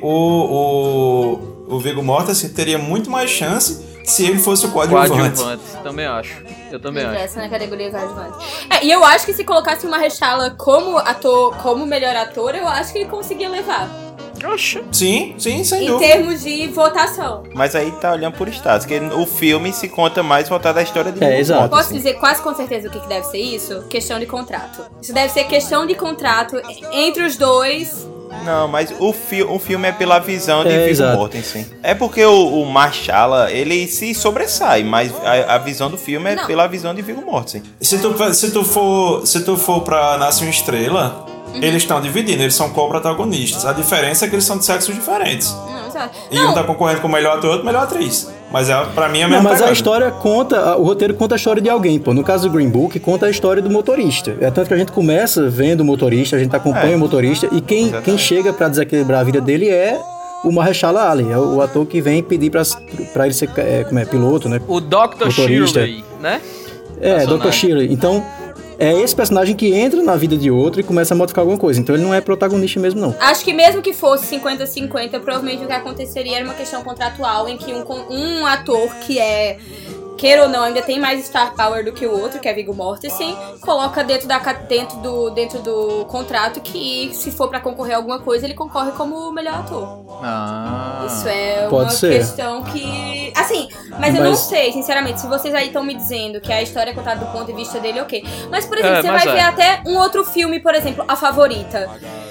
o, o, o Viggo Mortensen teria muito mais chance se ele fosse o coadjuvante. Coadjuvante, também acho. Eu também acho. Essa na categoria coadjuvante. É, e eu acho que se colocasse o Mahershala como ator, como melhor ator, eu acho que ele conseguia levar. Oxe. Sim, sim, sem Em dúvida. termos de votação. Mas aí tá olhando por status, que o filme se conta mais voltado à história de É, Viggo exato. Mortensen. Posso dizer quase com certeza o que que deve ser isso? Questão de contrato. Isso deve ser questão de contrato entre os dois. Não, mas o, fi o filme é pela visão de É, Viggo exato. Mortensen. É porque o, o Mahershala, ele se sobressai, mas a, a visão do filme é Não. pela visão de Viggo Mortensen. Se tu, se tu for, se tu for pra Nasce uma Estrela, eles estão dividindo, eles são co-protagonistas. A diferença é que eles são de sexos diferentes. Não, exato. E Não, um tá concorrendo com o melhor ator e outro melhor atriz. Mas é, pra mim é a Não, mesma mas a pegada. história conta, o roteiro conta a história de alguém, pô. No caso do Green Book, conta a história do motorista. É tanto que a gente começa vendo o motorista, a gente acompanha É. o motorista, e quem, Exatamente. quem chega pra desequilibrar a vida dele é o Mahershala Ali, é o, o ator que vem pedir pra, pra ele ser é, como é, piloto, né? O doutor Motorista. Shirley, né? É, Personagem. doutor Shirley. Então, é esse personagem que entra na vida de outro e começa a modificar alguma coisa. Então ele não é protagonista mesmo, não. acho que mesmo que fosse cinquenta a cinquenta, provavelmente o que aconteceria era uma questão contratual em que um, con- um ator que é, queira ou não, ainda tem mais star power do que o outro, que é Viggo Mortensen, coloca dentro, da, ca- dentro, do, dentro do contrato que se for pra concorrer a alguma coisa, ele concorre como o melhor ator. Ah. Isso é Pode uma ser. questão que... Assim, mas, eu não Mas- sei, sinceramente, se vocês aí estão me dizendo que a história é contada do ponto de vista dele, ok. Mas, por exemplo, É, você mas vai é. ver até um outro filme, por exemplo, A Favorita.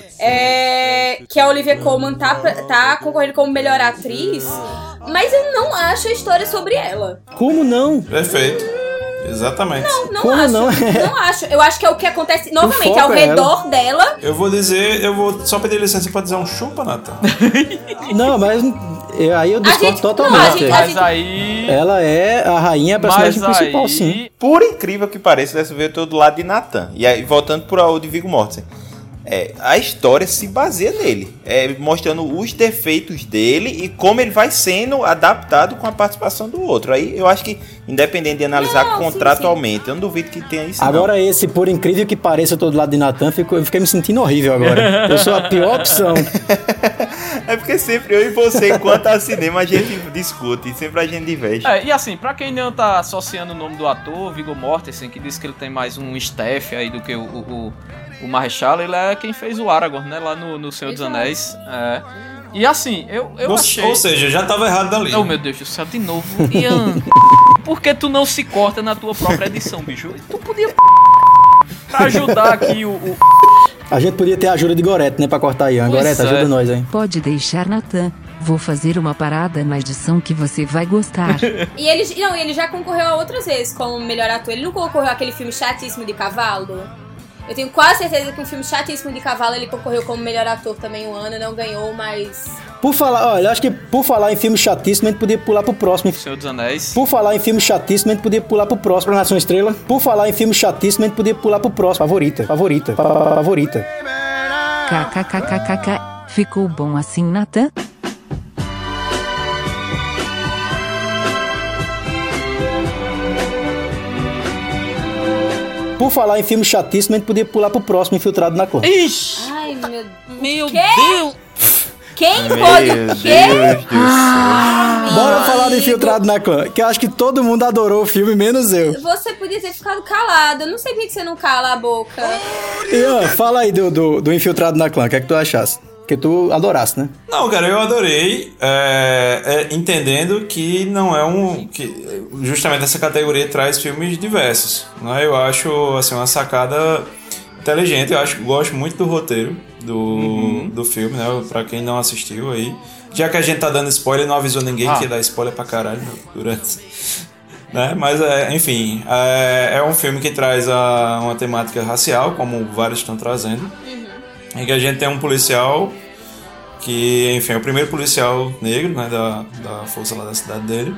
É, que a Olivia Colman tá, tá concorrendo como melhor atriz, mas eu não acho a história sobre ela. Como não? Perfeito. Exatamente. Não, não Como acho. não? Não acho. Eu acho que é o que acontece novamente foco ao é ela. redor dela. Eu vou dizer, eu vou só pedir licença pra dizer um chupa, Nathan. Não, mas é, aí eu A discordo gente- não, a totalmente. gente- a Mas aí... Ela é a rainha, a personagem Mas principal, aí... sim. Por incrível que pareça, dessa vez eu tô do lado de Nathan. E aí, voltando para o de Viggo Mortensen. É, a história se baseia nele, é, mostrando os defeitos dele e como ele vai sendo adaptado com a participação do outro. Aí eu acho que, independente de analisar Não, sim, contratualmente, eu não duvido que tenha isso. Agora esse, por incrível que pareça, eu tô do lado de Natan, fico- eu fiquei me sentindo horrível agora. Eu sou a pior opção. não. É porque sempre eu e você, enquanto a cinema, a gente discute e sempre a gente diverge. É, e assim, pra quem não tá associando o nome do ator, Viggo Mortensen, que diz que ele tem mais um staff aí do que o, o, o, o Mahershala, ele é quem fez o Aragorn, né, lá no, no Senhor dos Exato. Anéis. É. E assim, eu, eu ou, achei... ou seja, já tava errado dali. Oh, meu Deus do céu, de novo. Ian, por que tu não se corta na tua própria edição, bicho? Tu podia... Pra ajudar aqui o... o... A gente podia ter a ajuda de Gorete, né, pra cortar Ian. Pois Gorete, é. ajuda nós, hein? Pode deixar, Natan. Vou fazer uma parada na edição que você vai gostar. E ele, não, ele já concorreu a outras vezes como melhor ator. Ele não concorreu àquele filme chatíssimo de cavalo? Eu tenho quase certeza que um filme chatíssimo de cavalo ele concorreu como melhor ator também um ano, não ganhou, mas... Por falar, olha, acho que por falar em filme chatíssimo, a gente podia pular pro próximo. Senhor dos Anéis. Por falar em filme chatíssimo, a gente podia pular pro próximo. Pra Nação Estrela. Por falar em filme chatíssimo, a gente podia pular pro próximo. Favorita, favorita, fa- favorita. KKKKKK. Ficou bom assim, Natan? Por falar em filme chatíssimo, a gente podia pular pro próximo, Infiltrado na Clã. Ixi, Ai, meu... meu Quê? Deus. Quem Meu pode o Deus quê? do céu. Bora falar do Infiltrado na Clã, que eu acho que todo mundo adorou o filme, menos eu. Você podia ter ficado calado. Eu não sei por que você não cala a boca. Ian, fala aí do, do, do Infiltrado na Clã, o que é que tu achasse? Que tu adorasse, né? Não, cara, eu adorei, é, é, entendendo que não é um... que justamente essa categoria traz filmes diversos, né? Eu acho, assim, uma sacada inteligente, eu acho, gosto muito do roteiro do, uhum. do filme, né? Pra quem não assistiu aí. Já que a gente tá dando spoiler, não avisou ninguém ah. que ia dar spoiler pra caralho durante... né? Mas, é, enfim, é, é um filme que traz a, uma temática racial, como vários estão trazendo. Uhum. Em que a gente tem um policial que, enfim, é o primeiro policial negro, né, da, da força lá da cidade dele,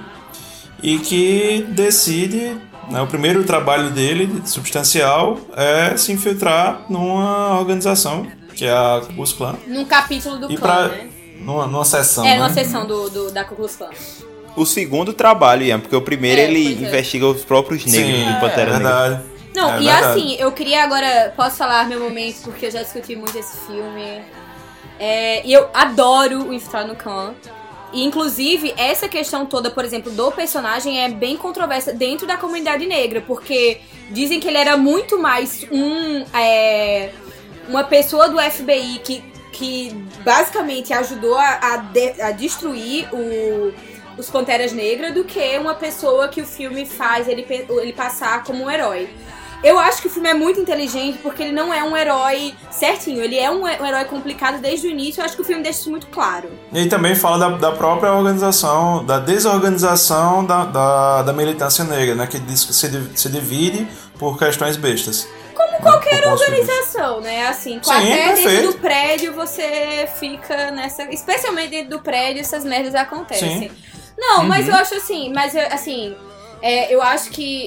e que decide, né, o primeiro trabalho dele, substancial, é se infiltrar numa organização, que é a Ku Klux Klan. Num capítulo do e clã, pra, né? Numa, numa sessão, É, né? numa sessão do, do, da Ku Klux Klan. O segundo trabalho, Ian, porque o primeiro é, ele investiga é. os próprios negros Sim, do Pantera é verdade. Negra. Não, é e verdade. assim, eu queria agora... Posso falar meu momento, porque eu já discuti muito esse filme. É, e eu adoro o Infiltrado no Clã. E, inclusive, essa questão toda, por exemplo, do personagem é bem controversa dentro da comunidade negra. Porque dizem que ele era muito mais um... É, uma pessoa do F B I que, que basicamente ajudou a, a, de, a destruir o... os Panteras Negras, do que uma pessoa que o filme faz ele, ele passar como um herói. Eu acho que o filme é muito inteligente porque ele não é um herói certinho, ele é um, um herói complicado desde o início. Eu acho que o filme deixa isso muito claro. E também fala da, da própria organização, da desorganização da, da, da militância negra, né, que diz que se, se divide por questões bestas. Como qualquer né, organização, né? Assim, Sim, até perfeito. dentro do prédio você fica nessa... Especialmente dentro do prédio essas merdas acontecem. Sim. Não, uhum. mas eu acho assim... Mas assim... É, eu acho que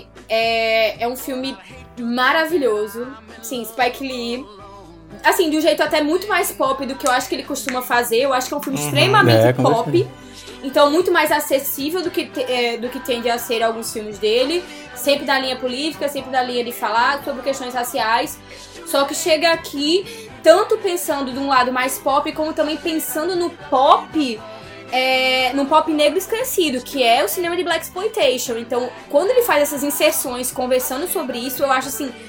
é, é um filme maravilhoso. Sim, Spike Lee... Assim, de um jeito até muito mais pop do que eu acho que ele costuma fazer. Eu acho que é um filme uhum. extremamente é, pop. Então, muito mais acessível do que, te, é, do que tende a ser alguns filmes dele. Sempre da linha política, sempre da linha de falar sobre questões raciais. Só que chega aqui, tanto pensando de um lado mais pop, como também pensando no pop... É, num pop negro esquecido, que é o cinema de Blaxploitation. Então, quando ele faz essas inserções conversando sobre isso, eu acho assim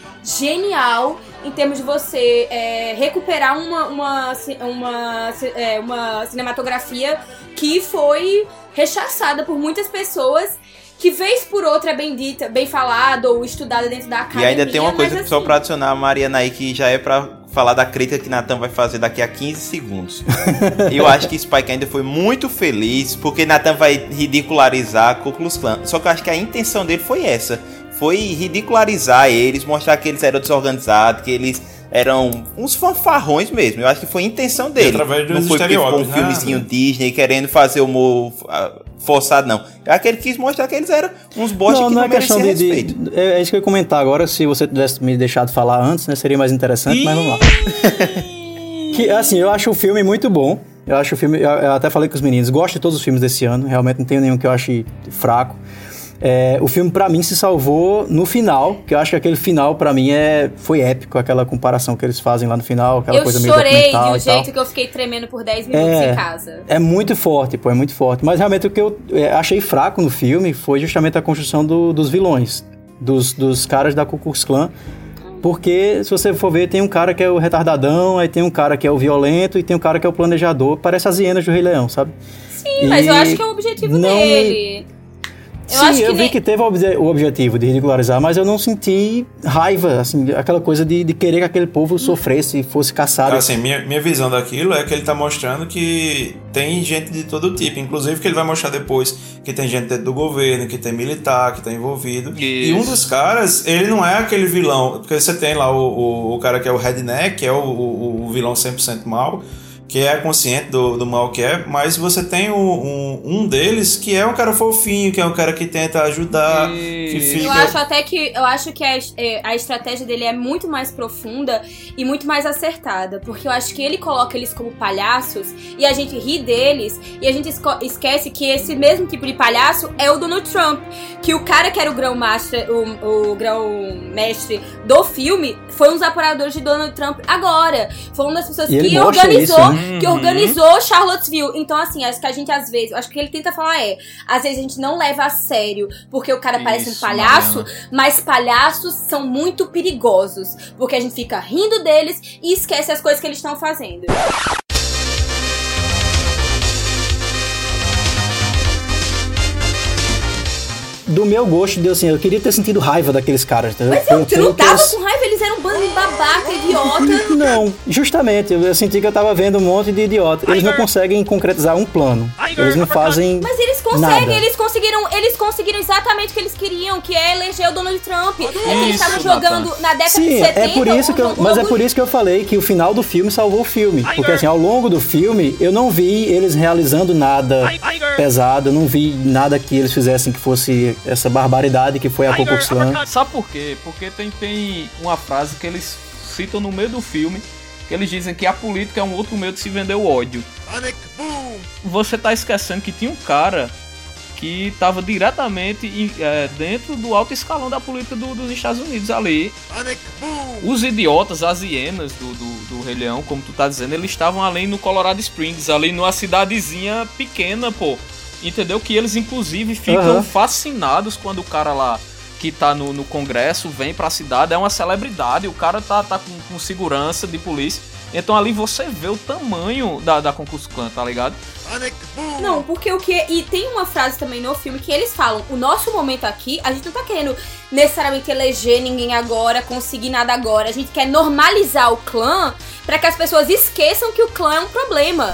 genial em termos de você é, recuperar uma, uma, uma, é, uma cinematografia que foi rechaçada por muitas pessoas, que vez por outra é bem dita, bem falada ou estudada dentro da academia. E ainda tem uma coisa que assim, só pra adicionar a Mariana aí, que já é pra falar da crítica que Nathan vai fazer daqui a quinze segundos. Eu acho que Spike ainda foi muito feliz, porque Nathan vai ridicularizar a Ku Klux Klan. Só que eu acho que a intenção dele foi essa. Foi ridicularizar eles, mostrar que eles eram desorganizados, que eles eram uns fanfarrões mesmo. Eu acho que foi a intenção dele. E através dos não foi porque ficou um né? filmezinho Disney querendo fazer humor forçado, não. É que ele quis mostrar que eles eram uns bosta que não, não é mereciam questão de, respeito. De, é isso que eu ia comentar agora. Se você tivesse me deixado falar antes, né, seria mais interessante, mas vamos lá. Que, assim, eu acho o filme muito bom. Eu acho o filme... Eu, eu até falei com os meninos, gosto de todos os filmes desse ano. Realmente não tenho nenhum que eu ache fraco. É, o filme, pra mim, se salvou no final, que eu acho que aquele final, pra mim, é, foi épico, aquela comparação que eles fazem lá no final, aquela eu coisa meio documental e tal. Eu chorei de um jeito que eu fiquei tremendo por dez minutos é, em casa. É muito forte, pô, é muito forte. Mas realmente o que eu é, achei fraco no filme foi justamente a construção do, dos vilões, dos, dos caras da Ku Klux Klan. Porque, se você for ver, tem um cara que é o retardadão, aí tem um cara que é o violento e tem um cara que é o planejador. Parece as hienas do Rei Leão, sabe? Sim, e mas eu acho que é o objetivo não dele. Me... Eu Sim, acho que eu vi nem... que teve o objetivo de ridicularizar, mas eu não senti raiva, assim, aquela coisa de, de querer que aquele povo sofresse e fosse caçado. Assim, minha, minha visão daquilo é que ele tá mostrando que tem gente de todo tipo, inclusive que ele vai mostrar depois que tem gente dentro do governo, que tem militar, que tá envolvido. Isso. E um dos caras, ele não é aquele vilão, porque você tem lá o, o, o cara que é o redneck, que é o, o, o vilão cem por cento mal, que é consciente do, do mal que é, mas você tem um, um, um deles que é um cara fofinho, que é um cara que tenta ajudar, e... que fica... Eu acho até que, eu acho que a, a estratégia dele é muito mais profunda e muito mais acertada, porque eu acho que ele coloca eles como palhaços e a gente ri deles e a gente esquece que esse mesmo tipo de palhaço é o Donald Trump, que o cara que era o grão-mestre o, o grão-mestre do filme foi um dos apoiadores de Donald Trump agora, foi uma das pessoas e que organizou isso, né? Que organizou Charlottesville. Então, assim, acho que a gente às vezes... Acho que o que ele tenta falar é... Às vezes a gente não leva a sério porque o cara isso, parece um palhaço, Mariana. Mas palhaços são muito perigosos. Porque a gente fica rindo deles e esquece as coisas que eles estão fazendo. do meu gosto, deu assim, eu queria ter sentido raiva daqueles caras, entendeu? Mas eu, eu, você não eu, tava eu, com raiva, eles eram um bando de babaca, idiota. Não, justamente, eu senti que eu tava vendo um monte de idiota. Eles não conseguem concretizar um plano. Eles não fazem Mas eles conseguem, nada. eles conseguiram, eles conseguiram exatamente o que eles queriam, que é eleger o Donald Trump. É que eles Isso, estavam jogando Nathan. na década Sim, de setenta. é por isso que eu, o- o mas é logo- por isso que eu falei que o final do filme salvou o filme. Porque assim, ao longo do filme, eu não vi eles realizando nada pesado, eu não vi nada que eles fizessem que fosse essa barbaridade que foi a Ku Klux Klan. Sabe por quê? Porque tem, tem uma frase que eles citam no meio do filme, que eles dizem que a política é um outro meio de se vender o ódio. Você tá esquecendo que tinha um cara que estava diretamente é, dentro do alto escalão da política do, dos Estados Unidos ali. Os idiotas, as hienas do, do, do Rei Leão, como tu tá dizendo, eles estavam ali no Colorado Springs, ali numa cidadezinha pequena, pô. Entendeu? Que eles, inclusive, ficam Uhum. fascinados quando o cara lá que tá no, no Congresso vem pra cidade, é uma celebridade, o cara tá, tá com, com segurança de polícia. Então ali você vê o tamanho da, da Ku Klux Klan, tá ligado? Não, porque o que... E tem uma frase também no filme que eles falam, o nosso momento aqui, a gente não tá querendo necessariamente eleger ninguém agora, conseguir nada agora. A gente quer normalizar o clã pra que as pessoas esqueçam que o clã é um problema.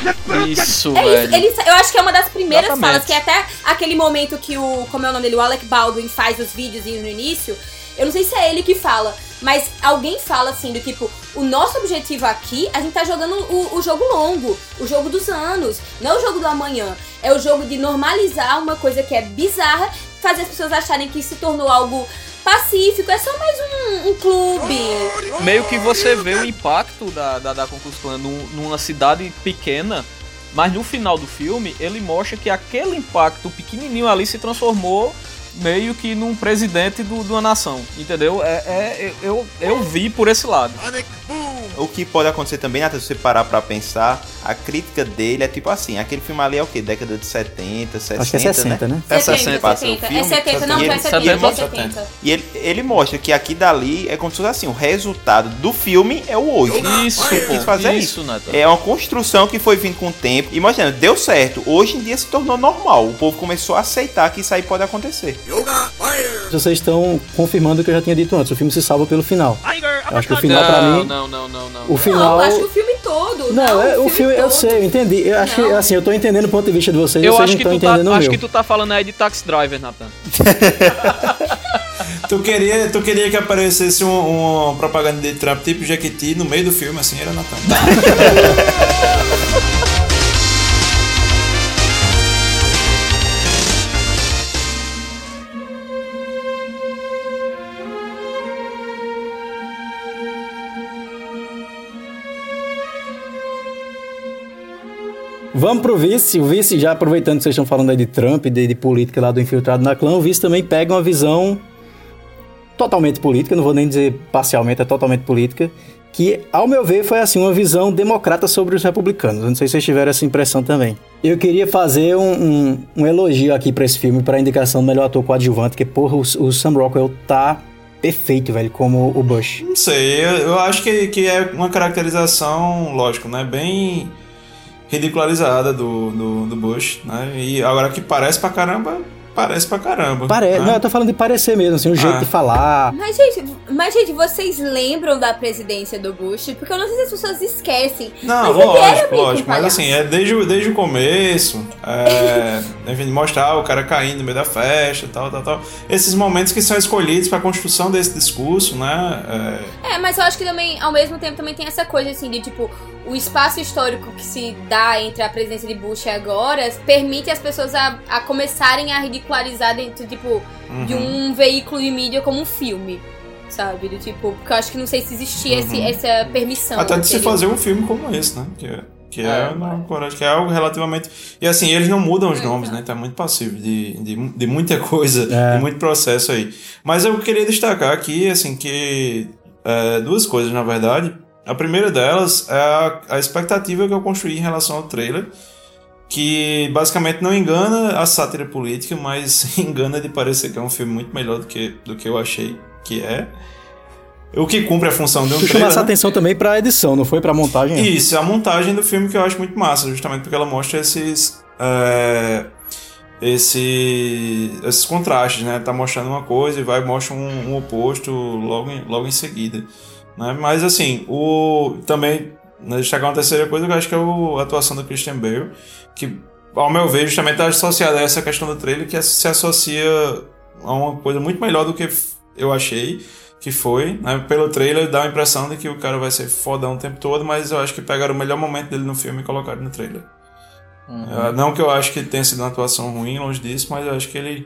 Isso, É velho. isso, eles, eu acho que é uma das primeiras Exatamente. falas, que é até aquele momento que o, como é o nome dele, o Alec Baldwin faz os vídeos no início. Eu não sei se é ele que fala, mas alguém fala assim, do tipo, o nosso objetivo aqui, a gente tá jogando o, o jogo longo, o jogo dos anos, não o jogo do amanhã. É o jogo de normalizar uma coisa que é bizarra, fazer as pessoas acharem que se tornou algo pacífico, é só mais um, um clube. Meio que você vê o impacto da, da, da Ku Klux Klan num- numa cidade pequena, mas no final do filme ele mostra que aquele impacto pequenininho ali se transformou meio que num presidente do, de uma nação, entendeu? É, é, eu, eu vi por esse lado. O que pode acontecer também, Nathan, se você parar pra pensar, a crítica dele é tipo assim, aquele filme ali é o quê? Década de setenta, sessenta, Acho que é sessenta, né? É setenta, sessenta, passa o setenta. filme. É setenta, não, E não é ele- setenta, é setenta. setenta. E ele, ele mostra que aqui dali é como se fosse assim, o resultado do filme é o hoje. Isso, Ele pô, quis fazer isso, isso. Nathan. É uma construção que foi vindo com o tempo. E mostrando, deu certo. Hoje em dia se tornou normal. O povo começou a aceitar que isso aí pode acontecer. Vocês estão confirmando o que eu já tinha dito antes. O filme se salva pelo final. Eu acho que o final, pra não, mim, não, não, não, não. o final... Não, eu acho que o filme todo. Não, é, o filme, eu todo. sei, eu entendi. Eu acho que, Não. assim, eu tô entendendo o ponto de vista de vocês, Eu vocês acho não que, estão tu tá, entendendo o acho meu. que tu tá falando aí de Taxi Driver, Nathan. Tu queria, tu queria que aparecesse um, um propaganda de Trump tipo Jequiti no meio do filme, assim, era Natal. Vamos pro vice. O vice, já aproveitando que vocês estão falando aí de Trump, de, de política lá do infiltrado na clã, o vice também pega uma visão totalmente política, não vou nem dizer parcialmente, é totalmente política, que, ao meu ver, foi assim, uma visão democrata sobre os republicanos. Eu não sei se vocês tiveram essa impressão também. Eu queria fazer um, um, um elogio aqui pra esse filme, pra indicação do melhor ator coadjuvante, que, porra, o, o Sam Rockwell tá perfeito, velho, como o Bush. Não sei, eu, eu acho que, que é uma caracterização, lógico, né? Bem ridicularizada do, do, do Bush, né? E agora que parece pra caramba, parece pra caramba. Parece, né? não, eu tô falando de parecer mesmo, assim, o jeito Ah. de falar. Mas gente, mas, gente, vocês lembram da presidência do Bush? Porque eu não sei se as pessoas esquecem. Não, mas ele era lógico, meio lógico. que um Mas palhaço. assim, é desde, o- desde o começo, é, enfim, mostrar o cara caindo no meio da festa, tal, tal, tal. Esses momentos que são escolhidos pra construção desse discurso, né? É, É, mas eu acho que também, ao mesmo tempo, também tem essa coisa assim de tipo, o espaço histórico que se dá entre a presidência de Bush e agora permite as pessoas a, a começarem a ridicularizar dentro, tipo, de um veículo de mídia como um filme. Sabe? Do tipo, porque eu acho que não sei se existia esse, essa permissão. até de se entendeu? fazer um filme como esse, né? Que é, que é, É, uma coragem, que é algo relativamente. E assim, eles não mudam os É, nomes, então. né? Tá muito passivo de, de, de muita coisa, É. de muito processo aí. Mas eu queria destacar aqui, assim, que é, duas coisas, na verdade. A primeira delas é a, a expectativa que eu construí em relação ao trailer, que basicamente não engana a sátira política, mas engana de parecer que é um filme muito melhor do que, do que eu achei que é. O que cumpre a função de um Tu chama trailer, essa né? atenção também pra edição, não foi pra montagem? Isso, a montagem do filme que eu acho muito massa, justamente porque ela mostra esses. É, esse, esses contrastes, né? Tá mostrando uma coisa e vai mostra um, um oposto logo em, logo em seguida, né? Mas assim, o também, né, destacar uma terceira coisa que eu acho que é o, a atuação do Christian Bale, que ao meu ver justamente está associada a essa questão do trailer, que se associa a uma coisa muito melhor do que eu achei que foi, né? Pelo trailer dá a impressão de que o cara vai ser fodão o tempo todo, mas eu acho que pegaram o melhor momento dele no filme e colocaram no trailer. Uhum. Não que eu acho que tenha sido uma atuação ruim, longe disso, mas eu acho que ele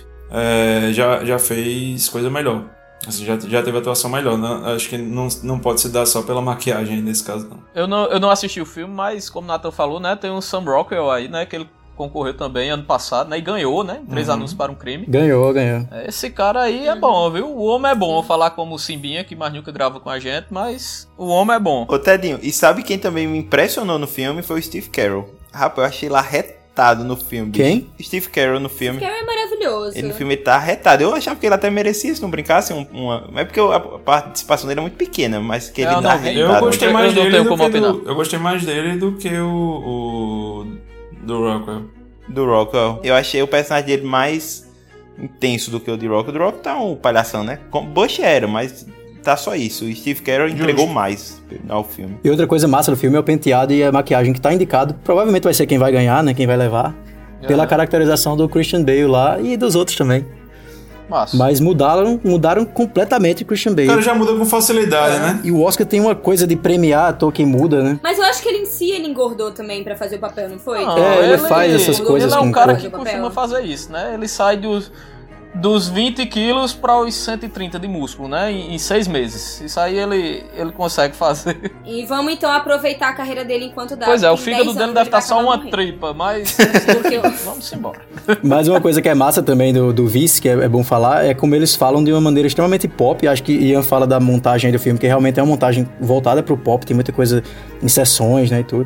é, já, já fez coisa melhor. Assim, já, já teve atuação melhor. Não, acho que não, não pode se dar só pela maquiagem nesse caso, não. Eu não, eu não assisti o filme, mas como o Nathan falou, né, tem o Sam Rockwell aí, né, que ele concorreu também ano passado, né, e ganhou, né, Três uhum. Anúncios para um Crime. Ganhou, ganhou. Esse cara aí é bom, viu? O homem é bom. Vou falar como o Simbinha, que mais nunca grava com a gente, mas o homem é bom. Ô, Tedinho, e sabe quem também me impressionou no filme? Foi o Steve Carell. Rapaz, eu achei ele arretado no filme. Quem? Steve Carell no filme. Steve Carell é maravilhoso. Ele no filme ele tá arretado. Eu achava que ele até merecia se não brincasse um, uma... Mas é porque a participação dele é muito pequena, mas que ele eu tá não, arretado. Eu gostei eu, mais eu dele do que opinar. do, Eu gostei mais dele do que o... o do Rockwell. Do Rockwell. Eu achei o personagem dele mais intenso do que o de Rock. O de Rock tá um palhação, né? Bush era, mas tá só isso. O Steve Carell entregou Justo. mais ao filme. E outra coisa massa do filme é o penteado e a maquiagem que tá indicado. Provavelmente vai ser quem vai ganhar, né? Quem vai levar. É. Pela caracterização do Christian Bale lá e dos outros também. Massa. Mas mudaram, mudaram completamente o Christian Bale. O cara já muda com facilidade, é. né? E o Oscar tem uma coisa de premiar ator que muda, né? Mas eu acho que ele em si, ele engordou também pra fazer o papel, não foi? Não, é, ele, ele faz essas ele coisas. Ele é um com cara cor. que costuma fazer isso, né? Ele sai dos, dos vinte quilos para os cento e trinta de músculo, né? Em, em seis meses. Isso aí ele, ele consegue fazer. E vamos então aproveitar a carreira dele enquanto dá. Pois é, o fígado dele deve estar só uma morrendo. tripa, mas Porque eu... vamos embora. Mas uma coisa que é massa também do, do Vice, que é, é bom falar, é como eles falam de uma maneira extremamente pop. Acho que Ian fala da montagem do filme, que realmente é uma montagem voltada pro pop, tem muita coisa em sessões, né, e tudo.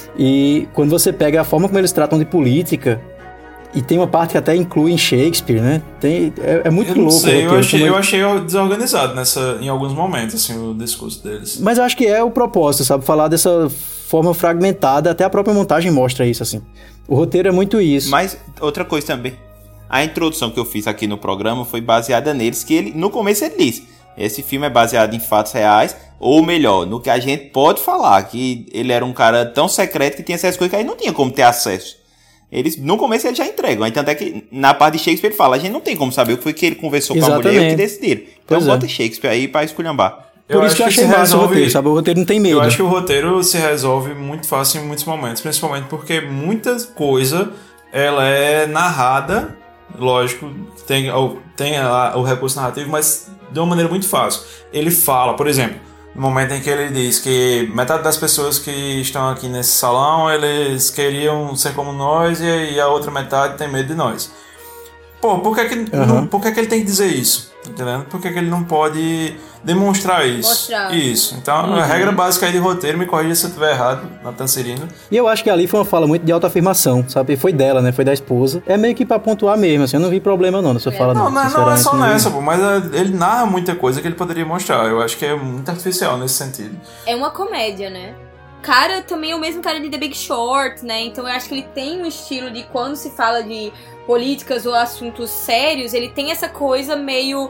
E quando você pega a forma como eles tratam de política, e tem uma parte que até inclui em Shakespeare, né? Tem, é, é muito eu não louco. Sei, eu, achei, como... eu achei desorganizado nessa, em alguns momentos, assim, o discurso deles. Mas eu acho que é o propósito, sabe? Falar dessa forma fragmentada, até a própria montagem mostra isso, assim. O roteiro é muito isso. Mas outra coisa também, a introdução que eu fiz aqui no programa foi baseada neles, que ele, no começo ele disse, esse filme é baseado em fatos reais, ou melhor, no que a gente pode falar, que ele era um cara tão secreto que tinha essas coisas que aí não tinha como ter acesso. Eles, no começo eles já entregam, aí tanto é que na parte de Shakespeare ele fala, a gente não tem como saber o que foi que ele conversou Exatamente. com a mulher e o que decidiram. Então pois bota é. Shakespeare aí pra esculhambar. Por eu isso que eu achei massa o roteiro, sabe? O roteiro não tem medo. Eu acho que o roteiro se resolve muito fácil em muitos momentos, principalmente porque muita coisa ela é narrada, lógico, tem, tem a, o recurso narrativo, mas de uma maneira muito fácil. Ele fala, por exemplo, no momento em que ele diz que metade das pessoas que estão aqui nesse salão, eles queriam ser como nós e, e a outra metade tem medo de nós. Pô, por que, que, uhum. não, por que, que ele tem que dizer isso? Entendendo? Por que, que ele não pode demonstrar isso? Mostrar. Isso. Então, uhum. a regra básica aí de roteiro, me corrija se eu estiver errado, Nathan Cirino. E eu acho que ali foi uma fala muito de autoafirmação, sabe? Foi dela, né? Foi da esposa. É meio que pra pontuar mesmo, assim. Eu não vi problema não nessa é. fala, não. Não, não, não é só nessa, pô. Mas ele narra muita coisa que ele poderia mostrar. Eu acho que é muito artificial nesse sentido. É uma comédia, né? Cara também é o mesmo cara de The Big Short, né? Então eu acho que ele tem um estilo de quando se fala de políticas ou assuntos sérios, ele tem essa coisa meio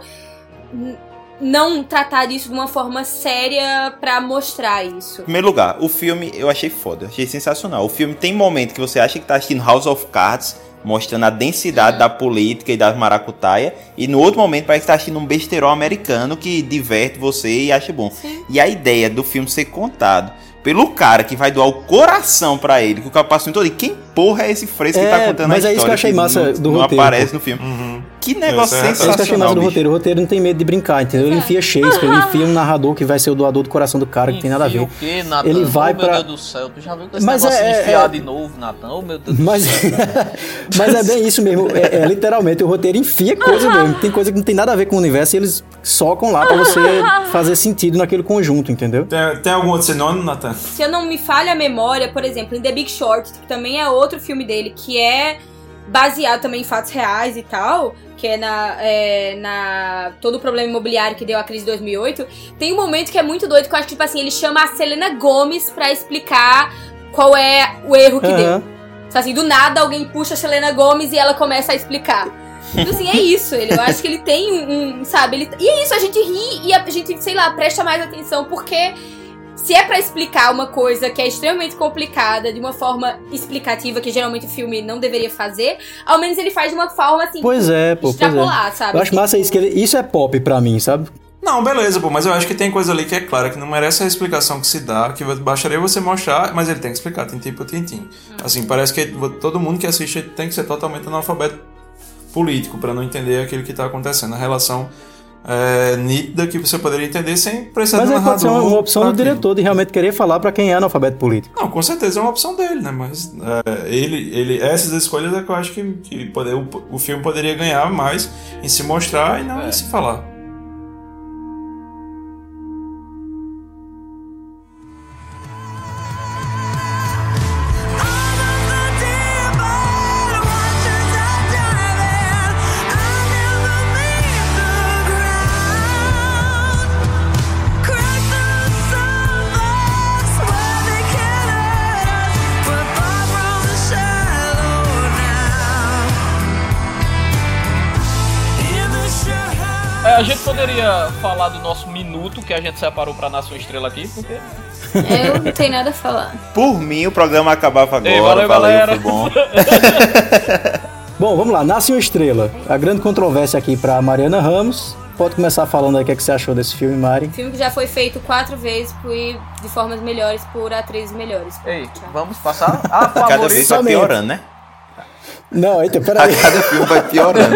não tratar disso de uma forma séria pra mostrar isso. Em primeiro lugar, o filme eu achei foda, achei sensacional. O filme tem momento que você acha que tá assistindo House of Cards, mostrando a densidade uhum. da política e das maracutaia, e no outro momento parece que tá assistindo um besterol americano que diverte você e acha bom. Sim. E a ideia do filme ser contado pelo cara que vai doar o coração pra ele, que o cara passou em todo, e quem porra é esse fresco é, que tá contando a história? Mas é isso que eu achei massa não, do não roteiro. Não aparece no filme. Uhum. Que negócio é, sensacional, é isso que eu achei massa do roteiro. O roteiro não tem medo de brincar, entendeu? Ele enfia Shakespeare, ele enfia um narrador que vai ser o doador do coração do cara, que tem nada a ver. O quê, Nathan? Ele vai oh, pra... meu Deus do céu, tu já viu esse mas negócio é, de enfiar é... de novo, Nathan? Oh, meu Deus do mas... céu. mas é bem isso mesmo, é, é literalmente, o roteiro enfia coisa mesmo. Tem coisa que não tem nada a ver com o universo e eles socam lá pra você fazer sentido naquele conjunto, entendeu? Tem, tem algum outro sinônimo, Nathan? Se eu não me falha a memória, por exemplo, em The Big Short, que também é outro filme dele, que é baseado também em fatos reais e tal, que é na, é, na todo o problema imobiliário que deu a crise de dois mil e oito, tem um momento que é muito doido, que eu acho que, tipo assim, ele chama a Selena Gomez pra explicar qual é o erro que uhum. deu. Assim, do nada alguém puxa a Selena Gomez e ela começa a explicar. Então, assim, é isso. Ele, eu acho que ele tem um, um sabe? Ele, e é isso, a gente ri e a gente, sei lá, presta mais atenção, porque se é pra explicar uma coisa que é extremamente complicada de uma forma explicativa, que geralmente o filme não deveria fazer, ao menos ele faz de uma forma, assim, pois é, pô, extrapolar, pois é. sabe? Eu acho massa isso, que ele, isso é pop pra mim, sabe? Não, beleza, pô, mas eu acho que tem coisa ali que é clara, que não merece a explicação que se dá, que bastaria você mostrar, mas ele tem que explicar, tintim por tintim. Assim, parece que todo mundo que assiste tem que ser totalmente analfabeto político para não entender aquilo que está acontecendo. A relação é, nítida que você poderia entender sem precisar mas de um aí pode ser uma, uma opção do aquilo. diretor de realmente querer falar para quem é analfabeto político. Não, com certeza é uma opção dele, né? Mas é, ele, ele, essas escolhas é que eu acho que, que poder, o, o filme poderia ganhar mais em se mostrar e não é. em se falar. A gente poderia falar do nosso minuto que a gente separou pra Nação Estrela aqui, porque... Eu não tenho nada a falar. Por mim, o programa acabava agora. Ei, valeu, valeu, galera. foi bom. Bom, vamos lá. Nasce uma Estrela. A grande controvérsia aqui pra Mariana Ramos. Pode começar falando aí o que, é que você achou desse filme, Mari. Filme que já foi feito quatro vezes por, de formas melhores por atrizes melhores. Ei, vamos passar a favorita. Cada vez vai piorando, né? Não, eita, peraí. A cada filme vai piorando.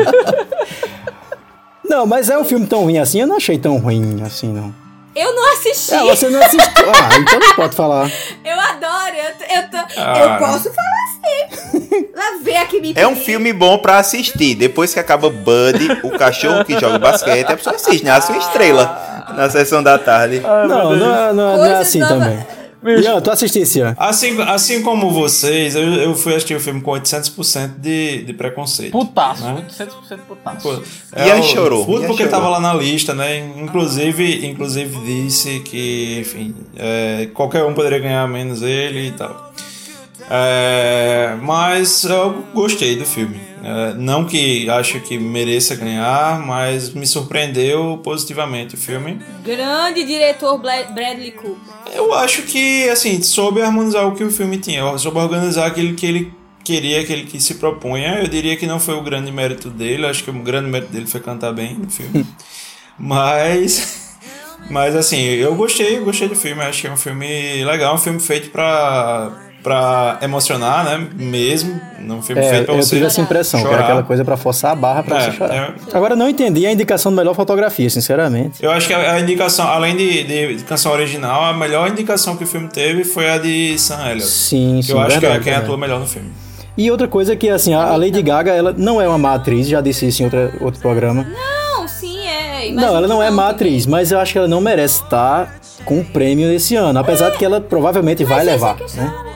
Não, mas é um filme tão ruim assim? Eu não achei tão ruim assim, não. Eu não assisti. É, você não assistiu. Ah, então não pode falar. Eu adoro, eu, eu, tô, Ah. eu posso falar assim. Lá vem aqui me É um filme bom pra assistir. Depois que acaba Buddy, o cachorro que joga basquete, a pessoa assiste, nasce uma estrela na sessão da tarde. Não, não, é- não, é- não é Coisas assim novas. também. Ian, tu assistisse, Ian? Assim, assim como vocês, eu, eu fui assistir o filme com oitocentos por cento de, de preconceito. Putaço, Né? oitocentos por cento putaço. Pô, Ian eu- chorou, Tudo Ian porque chorou. tava lá na lista, né? Inclusive, inclusive disse que, enfim, é, qualquer um poderia ganhar menos ele e tal. É, mas eu gostei do filme. É, não que acho que mereça ganhar, mas me surpreendeu positivamente o filme. Grande diretor Bla- Bradley Cooper. Eu acho que, assim, soube harmonizar o que o filme tinha, soube organizar aquilo que ele queria, aquilo que se propunha. Eu diria que não foi o grande mérito dele, acho que o grande mérito dele foi cantar bem no filme. Mas, mas assim, eu gostei, eu gostei do filme, acho que é um filme legal, um filme feito pra, pra emocionar, né, mesmo, um filme É, feito pra eu você tive essa impressão, que chorar. era aquela coisa pra forçar a barra pra É, você chorar. é. Agora, não entendi a indicação de melhor fotografia, sinceramente. Eu acho que a, a indicação, além de, de canção original, a melhor indicação que o filme teve foi a de Sam Elliott. Sim, Que sim, eu acho verdade, que é quem verdade. atua melhor no filme. E outra coisa que, assim, a a Lady Gaga, ela não é uma má atriz, já disse isso em outra, outro programa. Não, sim, é. imagino Não, ela não que é má também. atriz, mas eu acho que ela não merece estar com o prêmio esse ano, apesar de que ela provavelmente vai Mas essa é a levar, questão, né?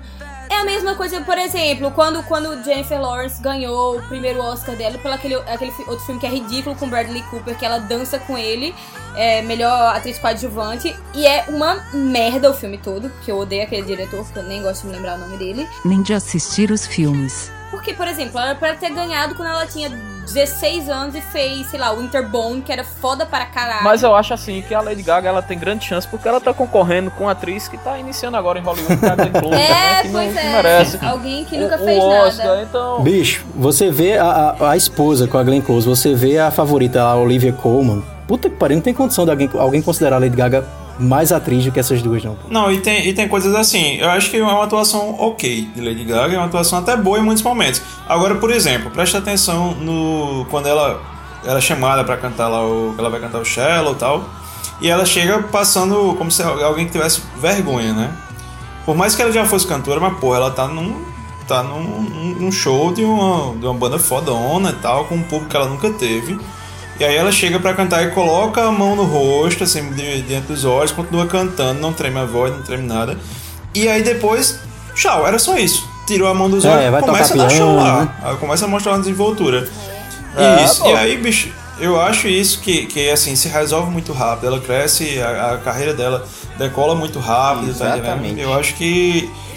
É a mesma coisa, por exemplo, quando, quando Jennifer Lawrence ganhou o primeiro Oscar dela pelo aquele, aquele fi- outro filme que é ridículo com Bradley Cooper, que ela dança com ele, é melhor atriz coadjuvante, e é uma merda o filme todo, porque eu odeio aquele diretor, porque eu nem gosto de me lembrar o nome dele. Nem de assistir os filmes. Porque, por exemplo, ela era pra ter ganhado quando ela tinha dezesseis anos e fez, sei lá, Winterbone, que era foda para caralho. Mas eu acho assim que a Lady Gaga ela tem grande chance porque ela tá concorrendo com uma atriz que tá iniciando agora em Hollywood, que é a Glenn Close, né? É, Que, pois não, que é. merece. Alguém que nunca o, fez o nada. Oscar, então... Bicho, você vê a, a, a esposa com a Glenn Close, você vê a favorita, a Olivia Colman. Puta que pariu, não tem condição de alguém, alguém considerar a Lady Gaga mais atriz do que essas duas, não. Não, e tem, e tem coisas assim, eu acho que é uma atuação ok de Lady Gaga, é uma atuação até boa em muitos momentos. Agora, por exemplo, presta atenção no quando ela, ela é chamada pra cantar lá, o, ela vai cantar o Shallow e tal, e ela chega passando como se alguém que tivesse vergonha, né? Por mais que ela já fosse cantora, mas pô, ela tá num, tá num, num show de uma, de uma banda fodona e tal, com um público que ela nunca teve. E aí ela chega pra cantar e coloca a mão no rosto, assim, de- diante dos olhos, continua cantando, não treme a voz, não treme nada. E aí depois, tchau, era só isso. Tirou a mão dos É, olhos, vai começa a tocar dar show piano, lá. né? Aí começa a mostrar uma desenvoltura. É, isso. pô. E aí, bicho, eu acho isso que, que assim, se resolve muito rápido. Ela cresce, a, a carreira dela decola muito rápido, tá entendendo? Exatamente. Eu acho que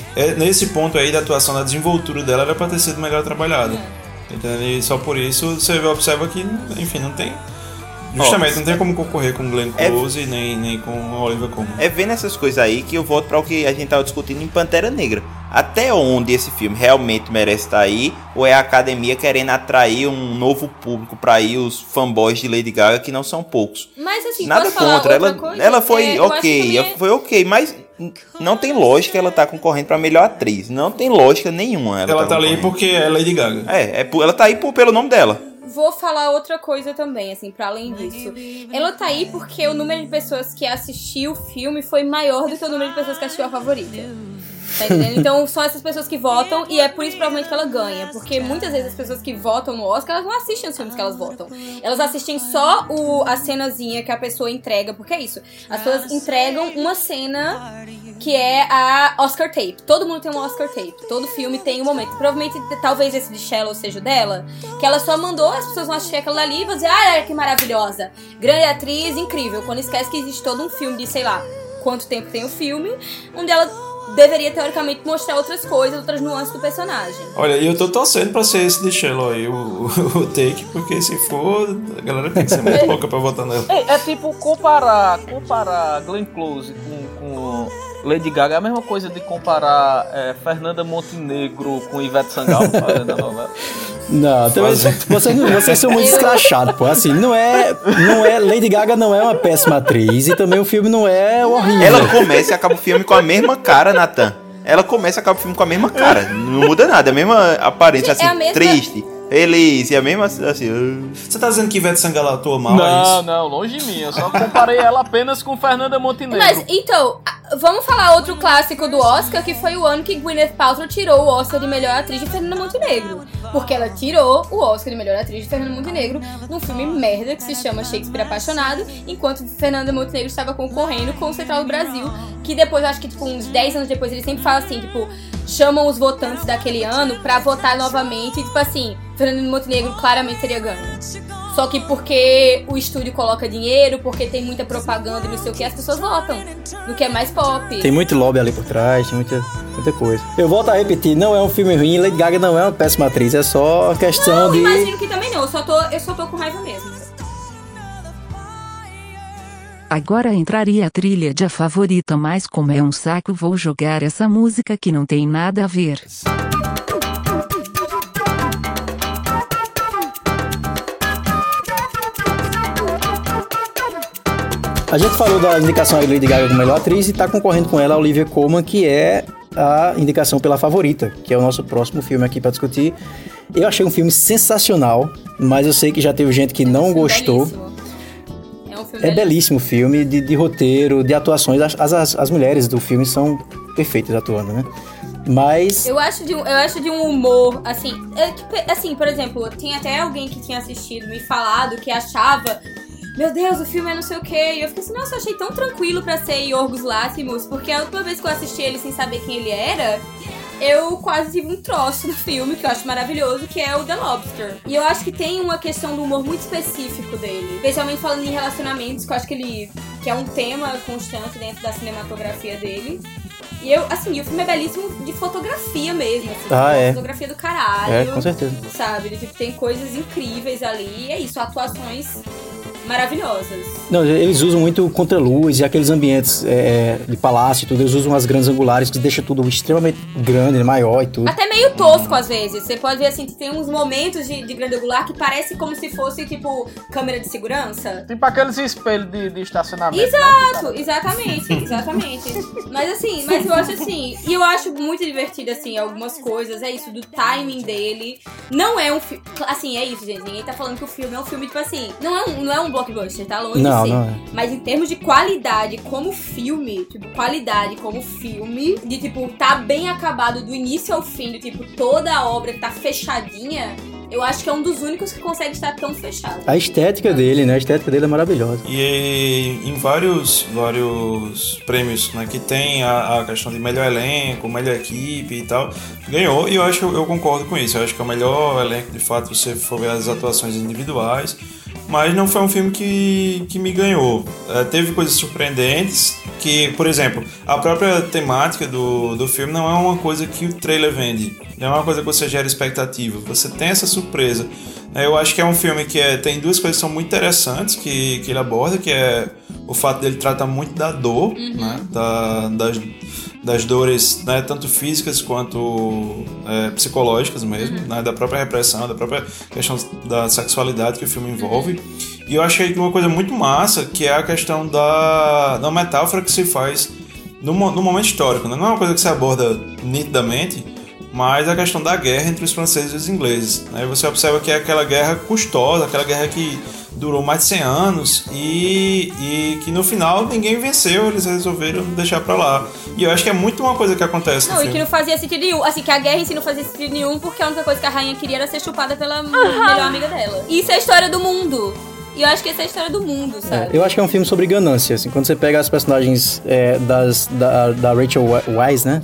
é, nesse ponto aí da atuação, da desenvoltura dela, era pra ter sido melhor trabalhada. É. Entendeu? E só por isso você observa que, enfim, não tem... Justamente, não tem como concorrer com Glenn Close é, nem, nem com a Olivia Colman. É vendo essas coisas aí que eu volto para o que a gente tava discutindo em Pantera Negra. Até onde esse filme realmente merece estar aí, ou é a academia querendo atrair um novo público para ir os fanboys de Lady Gaga, que não são poucos. Mas assim, nada contra, ela, coisa? ela foi é, ok, é... foi ok, mas não tem lógica ela tá concorrendo para melhor atriz. Não tem lógica nenhuma. Ela, ela tá, tá ali porque é Lady Gaga. É, é ela tá aí por, pelo nome dela. Vou falar outra coisa também, assim, pra além disso. Ela tá aí porque o número de pessoas que assistiu o filme foi maior do que o número de pessoas que assistiu a favorita. Tá entendendo? Então são essas pessoas que votam e é por isso provavelmente que ela ganha. Porque muitas vezes as pessoas que votam no Oscar, elas não assistem os filmes que elas votam. Elas assistem só o, a cenazinha que a pessoa entrega. Porque é isso. As pessoas entregam uma cena que é a Oscar Tape. Todo mundo tem um Oscar Tape. Todo filme tem um momento. Provavelmente, talvez esse de Shallow seja o dela. Que ela só mandou, as pessoas vão assistir aquilo ali e vão dizer, ah, que maravilhosa. Grande atriz, incrível. Quando esquece que existe todo um filme de, sei lá, quanto tempo tem o filme, onde ela deveria, teoricamente, mostrar outras coisas, outras nuances do personagem. Olha, e eu tô torcendo pra ser esse de Shallow aí, o, o, o take, porque se for, a galera tem que ser muito louca pra votar nela. É, é tipo comparar, comparar Glenn Close com, com Lady Gaga, é a mesma coisa de comparar é, Fernanda Montenegro com Ivete Sangalo fazendo a novela. Não, também, vocês, vocês são muito escrachados, pô. Assim, não é, não é. Lady Gaga não é uma péssima atriz e também o filme não é horrível. Ela começa e acaba o filme com a mesma cara, Nathan. Ela começa e acaba o filme com a mesma cara. Não muda nada, é a mesma aparência, assim, é mesma... triste. Feliz, e a mesma assim. Uh... Você tá dizendo que Ivete Sangalo atua mal? Não, é isso? não, longe de mim. Eu só comparei ela apenas com Fernanda Montenegro. Mas, então, vamos falar outro clássico do Oscar, que foi o ano que Gwyneth Paltrow tirou o Oscar de melhor atriz de Fernanda Montenegro. Porque ela tirou o Oscar de melhor atriz de Fernanda Montenegro num filme merda que se chama Shakespeare Apaixonado, enquanto Fernanda Montenegro estava concorrendo com o Central do Brasil, que depois, acho que tipo, uns dez anos depois, ele sempre fala assim, tipo, chamam os votantes daquele ano pra votar novamente, e tipo assim, Fernanda Montenegro claramente teria ganho. Só que porque o estúdio coloca dinheiro, porque tem muita propaganda e não sei o que, as pessoas votam no que é mais pop. Tem muito lobby ali por trás, tem muita, muita coisa. Eu volto a repetir, não é um filme ruim, Lady Gaga não é uma péssima atriz, é só questão não, de... Não, imagino que também não, eu só tô, eu só tô com raiva mesmo. Agora entraria a trilha de A Favorita, mas como é um saco vou jogar essa música que não tem nada a ver. A gente falou da indicação aí de Lady Gaga como melhor atriz e tá concorrendo com ela a Olivia Colman, que é a indicação pela Favorita, que é o nosso próximo filme aqui pra discutir. Eu achei um filme sensacional, mas eu sei que já teve gente que não gostou. Belíssimo. É um filme É belíssimo o filme, de, de roteiro, de atuações. As, as, as mulheres do filme são perfeitas atuando, né? Mas... Eu acho de, eu acho de um humor, assim... É, assim, por exemplo, tinha até alguém que tinha assistido me falado que achava... Meu Deus, o filme é não sei o quê. E eu fiquei assim, nossa, eu achei tão tranquilo pra ser Yorgos Lanthimos, porque a última vez que eu assisti ele sem saber quem ele era... Eu quase tive um troço no filme, que eu acho maravilhoso, que é o The Lobster. E eu acho que tem uma questão do humor muito específico dele. Especialmente falando em relacionamentos, que eu acho que ele... Que é um tema constante dentro da cinematografia dele. E eu, assim, o filme é belíssimo de fotografia mesmo, assim. Ah, é. Fotografia do caralho. É, com certeza. Sabe? Tipo, tem coisas incríveis ali. E é isso, atuações maravilhosas. Não, eles usam muito contraluz e aqueles ambientes é, de palácio e tudo, eles usam as grandes angulares que deixa tudo extremamente grande, maior e tudo. Até meio tosco às vezes. Você pode ver assim que tem uns momentos de, de grande angular que parece como se fosse tipo câmera de segurança. Tipo aqueles espelhos de, de estacionamento. Exato, né? exatamente, exatamente. Mas assim, mas eu acho assim, e eu acho muito divertido assim algumas coisas, é isso do timing dele. Não é um filme, assim, é isso, gente. Ninguém tá falando que o filme é um filme tipo assim, não é um, não é um blockbuster, tá longe não, de ser. Não é. Mas em termos de qualidade como filme, tipo, qualidade como filme, de tipo, tá bem acabado do início ao fim, do tipo, toda a obra que tá fechadinha, eu acho que é um dos únicos que consegue estar tão fechado. A estética dele, né? A estética dele é maravilhosa. E em vários, vários prêmios, né, que tem a, a questão de melhor elenco, melhor equipe e tal, ganhou, e eu acho que eu, eu concordo com isso. Eu acho que é o melhor elenco, de fato, se você for ver as atuações individuais. Mas não foi um filme que, que me ganhou. É, teve coisas surpreendentes, que, por exemplo, a própria temática do, do filme não é uma coisa que o trailer vende, não é uma coisa que você gera expectativa, você tem essa surpresa. Eu acho que é um filme que é, tem duas coisas que são muito interessantes que, que ele aborda, que é o fato dele tratar muito da dor, uhum. né, da, das, das dores, né, tanto físicas quanto é, psicológicas mesmo, uhum. né, da própria repressão, da própria questão da sexualidade que o filme envolve. Uhum. E eu achei uma coisa muito massa, que é a questão da, da metáfora que se faz no, no momento histórico, né? Não é uma coisa que se aborda nitidamente, mas a questão da guerra entre os franceses e os ingleses. Né? Você observa que é aquela guerra custosa, aquela guerra que durou mais de cem anos e, e que no final ninguém venceu, eles resolveram deixar pra lá. E eu acho que é muito uma coisa que acontece não, no e filme. que não fazia sentido nenhum. Assim, que a guerra em si não fazia sentido nenhum, porque a única coisa que a rainha queria era ser chupada pela uhum. melhor amiga dela. Isso é a história do mundo. E eu acho que essa é a história do mundo, sabe? É, eu acho que é um filme sobre ganância, assim. Quando você pega as personagens é, das, da, da Rachel Weisz, né?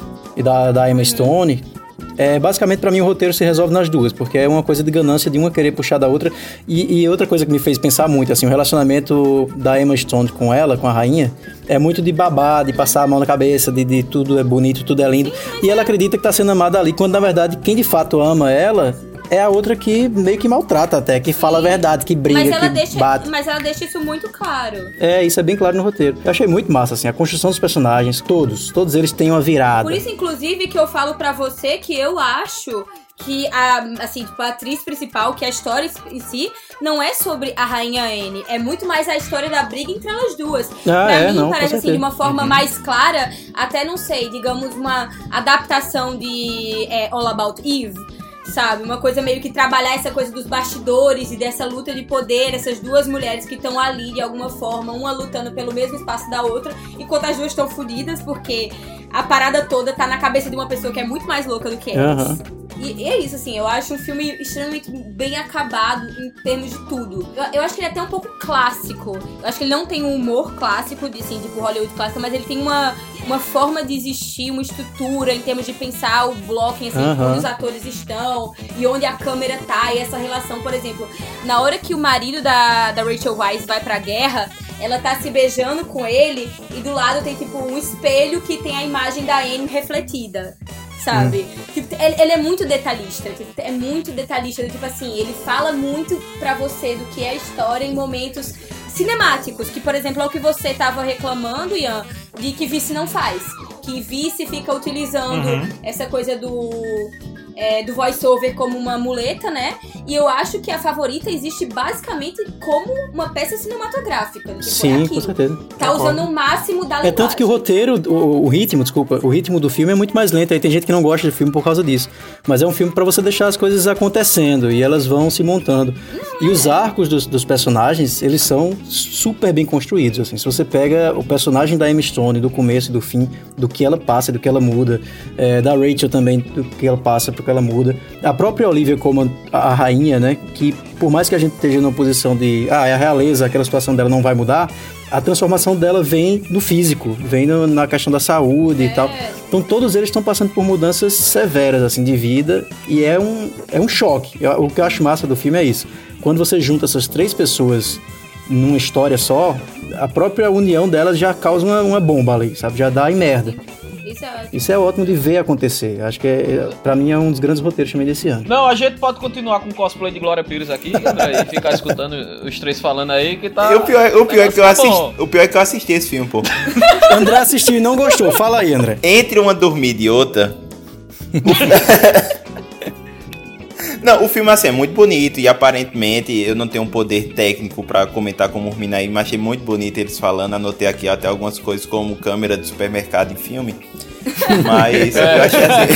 E da, da Emma Stone... É, basicamente, pra mim, o roteiro se resolve nas duas, porque é uma coisa de ganância de uma querer puxar da outra. E, e outra coisa que me fez pensar muito, assim, o relacionamento da Emma Stone com ela, com a rainha, é muito de babá, de passar a mão na cabeça, de, de tudo é bonito, tudo é lindo. E ela acredita que tá sendo amada ali, quando na verdade quem de fato ama ela é a outra que meio que maltrata até, que fala a verdade, que briga, mas ela que deixa, bate. Mas ela deixa isso muito claro. É, isso é bem claro no roteiro. Eu achei muito massa, assim, a construção dos personagens, todos, todos eles têm uma virada. Por isso, inclusive, que eu falo pra você que eu acho que a, assim, tipo, a atriz principal, que a história em si não é sobre a rainha Anne, é muito mais a história da briga entre elas duas. Ah, pra é, mim, não, parece assim, de uma forma uhum. mais clara, até não sei, digamos, uma adaptação de é, All About Eve. Sabe, uma coisa meio que trabalhar essa coisa dos bastidores e dessa luta de poder, essas duas mulheres que estão ali de alguma forma, uma lutando pelo mesmo espaço da outra, enquanto as duas estão fodidas, porque a parada toda tá na cabeça de uma pessoa que é muito mais louca do que elas. Uhum. E, e é isso, assim, eu acho um filme extremamente bem acabado em termos de tudo. Eu, eu acho que ele é até um pouco clássico. Eu acho que ele não tem um humor clássico, de, assim, tipo Hollywood clássico, mas ele tem uma, uma forma de existir, uma estrutura em termos de pensar o blocking, assim, uhum. onde os atores estão e onde a câmera tá, e essa relação, por exemplo, na hora que o marido da, da Rachel Weisz vai pra guerra, ela tá se beijando com ele e do lado tem, tipo, um espelho que tem a imagem da Anne refletida. Sabe? Hum. Tipo, ele, ele é muito detalhista. Tipo, é muito detalhista. Tipo assim, ele fala muito pra você do que é a história em momentos cinemáticos. Que, por exemplo, é o que você tava reclamando, Ian, de que Vice não faz. Que Vice fica utilizando uhum. essa coisa do... É, do voice-over como uma muleta, né? E eu acho que a Favorita existe basicamente como uma peça cinematográfica. Tipo, sim, é com certeza. Tá usando o máximo da linguagem. É tanto que o roteiro, o, o ritmo, desculpa, o ritmo do filme é muito mais lento. Aí tem gente que não gosta de filme por causa disso. Mas é um filme pra você deixar as coisas acontecendo e elas vão se montando. Não, e é. os arcos dos, dos personagens, eles são super bem construídos, assim. Se você pega o personagem da Emma Stone, do começo e do fim, do que ela passa, do que ela muda, é, da Rachel também, do que ela passa, que ela muda. A própria Olivia como a rainha, né? Que por mais que a gente esteja numa posição de ah, é a realeza, aquela situação dela não vai mudar, a transformação dela vem no físico, vem no, na questão da saúde é. e tal. Então todos eles estão passando por mudanças severas, assim, de vida, e é um, é um choque. Eu, o que eu acho massa do filme é isso. Quando você junta essas três pessoas numa história só, a própria união delas já causa uma, uma bomba ali, sabe? Já dá em merda. Isso é ótimo. Isso é ótimo de ver acontecer. Acho que, é, pra mim, é um dos grandes roteiros também desse ano. Não, a gente pode continuar com o cosplay de Glória Pires aqui, André, e ficar escutando os três falando aí, que tá... E o pior, o, pior é que eu assisti, o pior é que eu assisti esse filme, pô. André assistiu e não gostou. Fala aí, André. Entre uma dormida e outra... Não, o filme assim é muito bonito e aparentemente eu não tenho um poder técnico pra comentar como o Minaí, mas achei muito bonito eles falando, anotei aqui até algumas coisas como câmera de supermercado em filme, mas é, eu achei assim...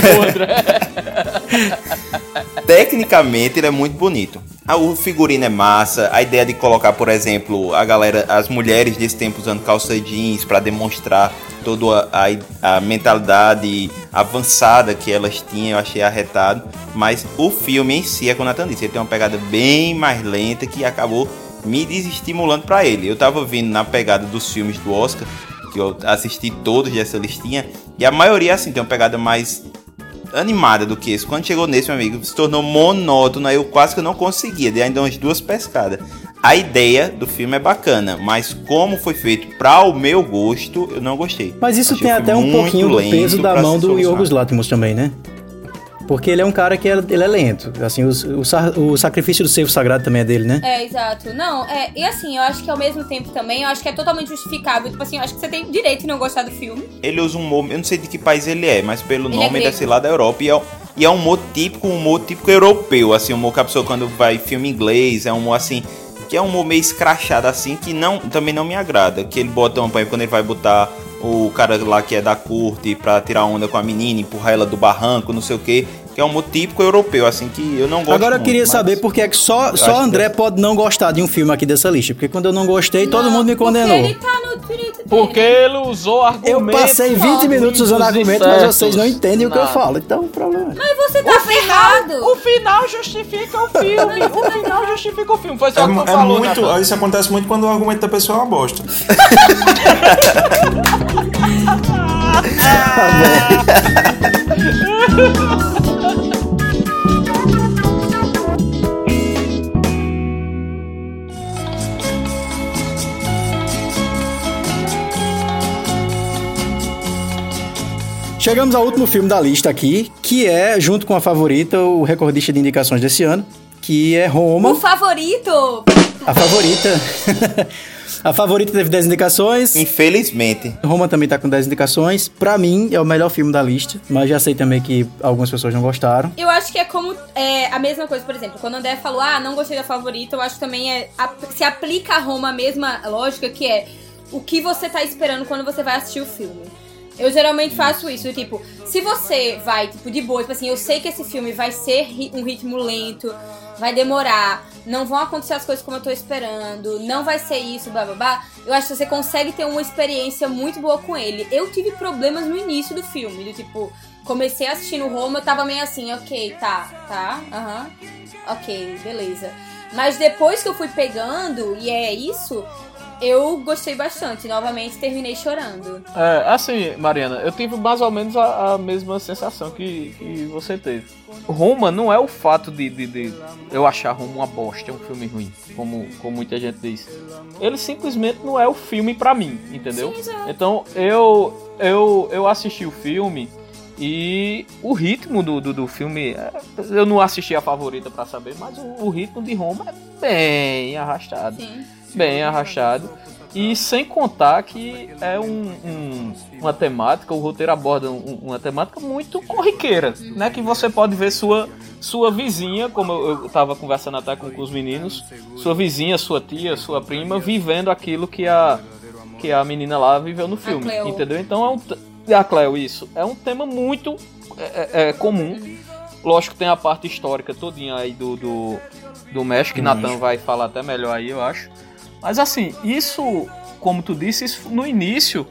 Tecnicamente ele é muito bonito. O figurino é massa, a ideia de colocar, por exemplo, a galera, as mulheres desse tempo usando calça jeans pra demonstrar toda a, a, a mentalidade avançada que elas tinham, eu achei arretado. Mas o filme em si, é como o Nathan disse, ele tem uma pegada bem mais lenta que acabou me desestimulando pra ele. Eu tava vindo na pegada dos filmes do Oscar, que eu assisti todos dessa listinha, e a maioria, assim, tem uma pegada mais animada do que esse. Quando chegou nesse, meu amigo, se tornou monótono, aí eu quase que não conseguia, dei ainda umas duas pescadas. a ideia do filme é bacana, mas como foi feito para o meu gosto, eu não gostei. Mas isso Achei tem até um pouquinho do peso da mão do Yorgos Lanthimos também, né? Porque ele é um cara que é, ele é lento. Assim, o, o, o sacrifício do servo sagrado também é dele, né? É, exato. Não, é, e assim, eu acho que ao mesmo tempo também, eu acho que é totalmente justificável. Tipo assim, eu acho que você tem direito de não gostar do filme. Ele usa um humor, eu não sei de que país ele é, mas pelo ele nome é deve ser lá da Europa. E é, e é um humor típico, um humor típico europeu. Assim, um humor que a pessoa quando vai filme inglês, é um humor assim, que é um humor meio escrachado assim, que não, também não me agrada. Que ele bota uma quando ele vai botar o cara lá que é da corte pra tirar onda com a menina, empurrar ela do barranco, não sei o que. Que é um humor típico europeu, assim, que eu não gosto. Agora eu muito, queria mas saber porque é que só, só André que... pode não gostar de um filme aqui dessa lista. Porque quando eu não gostei, não, todo mundo me condenou. Porque ele tá no direito dele. Porque ele usou argumentos. Eu passei vinte minutos usando argumentos, mas vocês não entendem não. o que eu falo. Então, o problema é. Mas você tá o ferrado. Final, o final justifica o filme. O final justifica o filme. Foi só é, que tu é falou, muito, né? Isso acontece muito quando o argumento da pessoa é uma bosta. Chegamos ao último filme da lista aqui, que é, junto com a favorita, o recordista de indicações desse ano, que é Roma. O favorito! A favorita. A favorita teve dez indicações. Infelizmente. Roma também tá com dez indicações. Pra mim, é o melhor filme da lista, mas já sei também que algumas pessoas não gostaram. Eu acho que é como é, a mesma coisa, por exemplo, quando o André falou, ah, não gostei da favorita, eu acho que também é, a, se aplica a Roma a mesma lógica, que é o que você tá esperando quando você vai assistir o filme. Eu geralmente faço isso, tipo, se você vai, tipo, de boa, tipo assim, eu sei que esse filme vai ser um ritmo lento, vai demorar, não vão acontecer as coisas como eu tô esperando, não vai ser isso, blá blá blá, eu acho que você consegue ter uma experiência muito boa com ele. Eu tive problemas no início do filme, do tipo, comecei assistindo Roma, eu tava meio assim, ok, tá, tá, aham, uh-huh, ok, beleza. Mas depois que eu fui pegando, e é isso... Eu gostei bastante, novamente terminei chorando. É, assim, Mariana, eu tive mais ou menos a, a mesma sensação que, que você teve. Roma não é o fato de, de, de eu achar Roma uma bosta, é um filme ruim, como, como muita gente diz. Ele simplesmente não é o filme pra mim, entendeu? Sim, então, eu, eu, eu assisti o filme e o ritmo do, do, do filme, eu não assisti a favorita pra saber, mas o, o ritmo de Roma é bem arrastado. Sim. Bem arrastado. E sem contar que é um, um, uma temática, o roteiro aborda um, uma temática muito corriqueira, né? Que você pode ver sua, sua vizinha, como eu, eu tava conversando até com, com os meninos, sua vizinha, sua tia, sua prima, vivendo aquilo que a, que a menina lá viveu no filme, entendeu? Então é um... A Cleo, isso. É um tema muito é, é, comum. Lógico que tem a parte histórica todinha aí do, do, do México, que Nathan vai falar até melhor aí, eu acho. Mas assim, isso, como tu disse, isso no início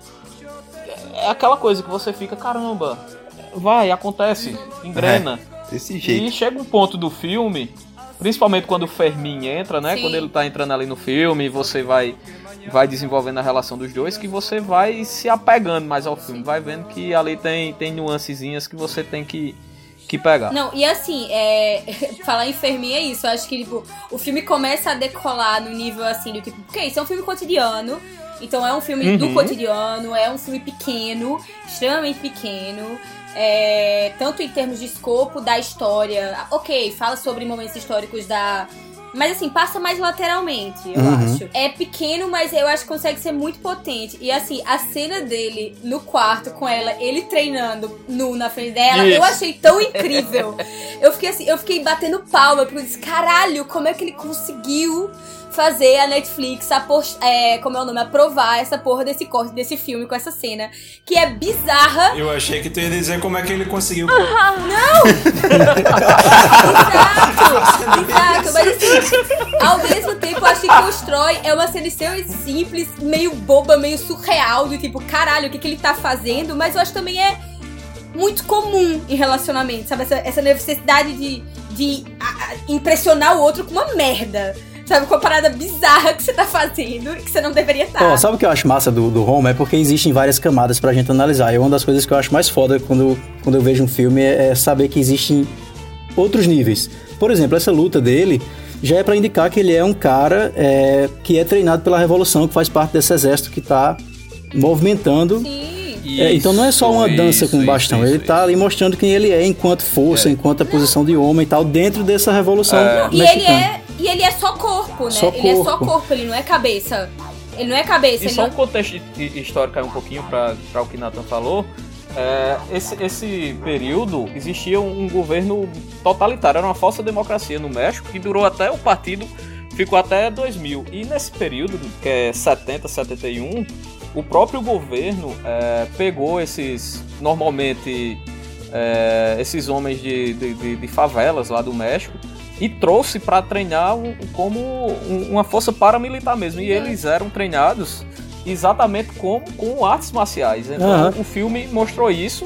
é aquela coisa que você fica, caramba, vai, acontece, engrena. É, desse jeito. E chega um ponto do filme, principalmente quando o Fermin entra, né? Sim. Quando ele tá entrando ali no filme, você vai, vai desenvolvendo a relação dos dois, que você vai se apegando mais ao filme, vai vendo que ali tem, tem nuancezinhas que você tem que... que pegar. Não, e assim, é... falar em Fermin é isso. Eu acho que, tipo, o filme começa a decolar no nível, assim, do tipo... Porque isso é um filme cotidiano. Então é um filme uhum. do cotidiano. É um filme pequeno. Extremamente pequeno. É... Tanto em termos de escopo da história. Ok, fala sobre momentos históricos da... Mas assim, passa mais lateralmente, eu uhum. acho. É pequeno, mas eu acho que consegue ser muito potente. E assim, a cena dele no quarto com ela, ele treinando nu na frente dela, Isso. eu achei tão incrível. Eu fiquei assim, eu fiquei batendo palma, porque eu disse, caralho, como é que ele conseguiu fazer a Netflix, apost- é, como é o nome, aprovar essa porra desse corte, desse filme com essa cena, que é bizarra. Eu achei que tu ia dizer como é que ele conseguiu. Não! Exato! Exato, mas assim, ao mesmo tempo, eu acho que constrói, é uma cena extremamente simples, meio boba, meio surreal, do tipo, caralho, o que, que ele tá fazendo, mas eu acho que também é muito comum em relacionamento, sabe? Essa, essa necessidade de, de a, a, impressionar o outro com uma merda. Sabe, com uma parada bizarra que você tá fazendo e que você não deveria estar. Oh, sabe o que eu acho massa do, do Roma? É porque existem várias camadas pra gente analisar. E uma das coisas que eu acho mais foda quando, quando eu vejo um filme é, é saber que existem outros níveis. Por exemplo, essa luta dele já é pra indicar que ele é um cara é, que é treinado pela Revolução, que faz parte desse exército que tá movimentando. Sim. É, então não é só uma dança isso, com isso, bastão, isso, ele isso. tá ali mostrando quem ele é enquanto força, É. enquanto a posição de homem e tal, dentro dessa revolução Não, e mexicana. ele é e ele é só corpo, né? Só ele é só corpo. corpo, ele não é cabeça. Ele não é cabeça, E ele só um não... contexto hi- histórico aí um pouquinho para o que Nathan falou. É, esse, esse período existia um, um governo totalitário, era uma falsa democracia no México que durou até o partido, ficou até dois mil. E nesse período, que é setenta, setenta e um, o próprio governo é, pegou esses, normalmente, é, esses homens de, de, de, de favelas lá do México e trouxe para treinar um, como um, uma força paramilitar mesmo. E eles eram treinados exatamente como com artes marciais. Então Aham. o filme mostrou isso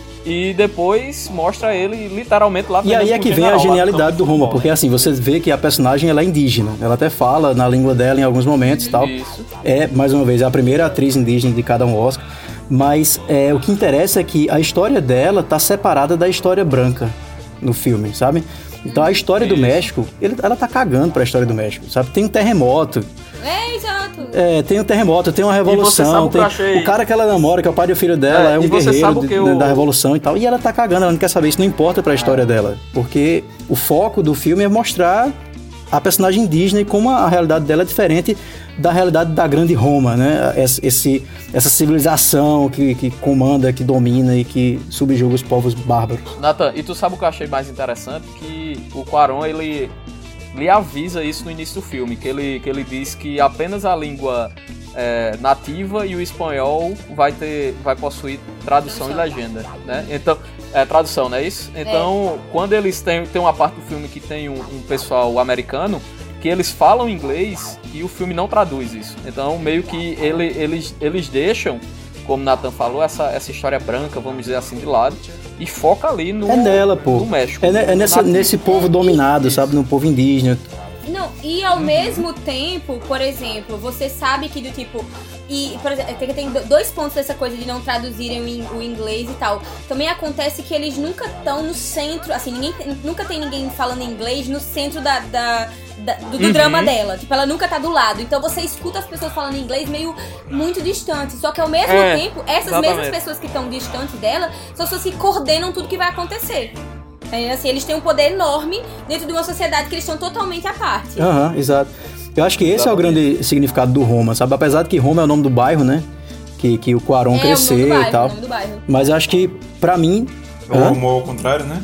e depois mostra ele literalmente lá E aí é treinando que com o vem a general lá no genialidade campo do de Roma, futebol, porque né? assim, você vê que a personagem ela é indígena, ela até fala na língua dela em alguns momentos e tal. Isso. É, mais uma vez, a primeira atriz indígena de cada um Oscar, mas é, o que interessa é que a história dela tá separada da história branca no filme, sabe? Então a história do Isso. México, ele, ela tá cagando pra história do México, sabe? Tem um terremoto, É, exato. é, tem um terremoto, tem uma revolução, sabe o que tem eu achei- o cara que ela namora, que é o pai do filho dela, É, é, um e você guerreiro sabe o que de- eu- da revolução e tal, e ela tá cagando, ela não quer saber, isso não importa pra história É. dela, porque o foco do filme é mostrar a personagem indígena e como a realidade dela é diferente da realidade da grande Roma, né? Esse, esse- essa civilização que, que comanda, que domina e que subjuga os povos bárbaros. Nathan, e tu sabe o que eu achei mais interessante? Que o Cuarón, ele, ele avisa isso no início do filme, que ele, que ele diz que apenas a língua é, nativa e o espanhol vai, ter, vai possuir tradução e legenda, né? Então, é tradução, não é isso? Então, quando eles têm, tem uma parte do filme que tem um, um pessoal americano, que eles falam inglês e o filme não traduz isso. Então, meio que ele, eles, eles deixam, como o Nathan falou, essa, essa história branca, vamos dizer assim, de lado, e foca ali no, É nela, pô. no México. É, ne- é no nessa, nativo. nesse povo dominado, sabe? No povo indígena. Não, e ao mesmo tempo, por exemplo, você sabe que do tipo. E, por exemplo, tem, tem dois pontos dessa coisa de não traduzirem o, in- o inglês e tal. Também acontece que eles nunca estão no centro, assim, ninguém tem- nunca tem ninguém falando inglês no centro da, da- da- do, do Uhum. drama dela. Tipo, ela nunca tá do lado. Então você escuta as pessoas falando inglês meio muito distante. Só que ao mesmo É, tempo, essas exatamente. mesmas pessoas que estão distantes dela são as pessoas que coordenam tudo que vai acontecer. É, assim, eles têm um poder enorme dentro de uma sociedade que eles estão totalmente à parte. Aham, exato. Eu acho que esse é o grande significado do Roma, sabe? Apesar de que Roma é o nome do bairro, né? Que, que o Cuarón É, cresceu o nome do bairro, e tal. o nome do bairro. Mas eu acho que, pra mim... Ou Hã? amor ao contrário, né?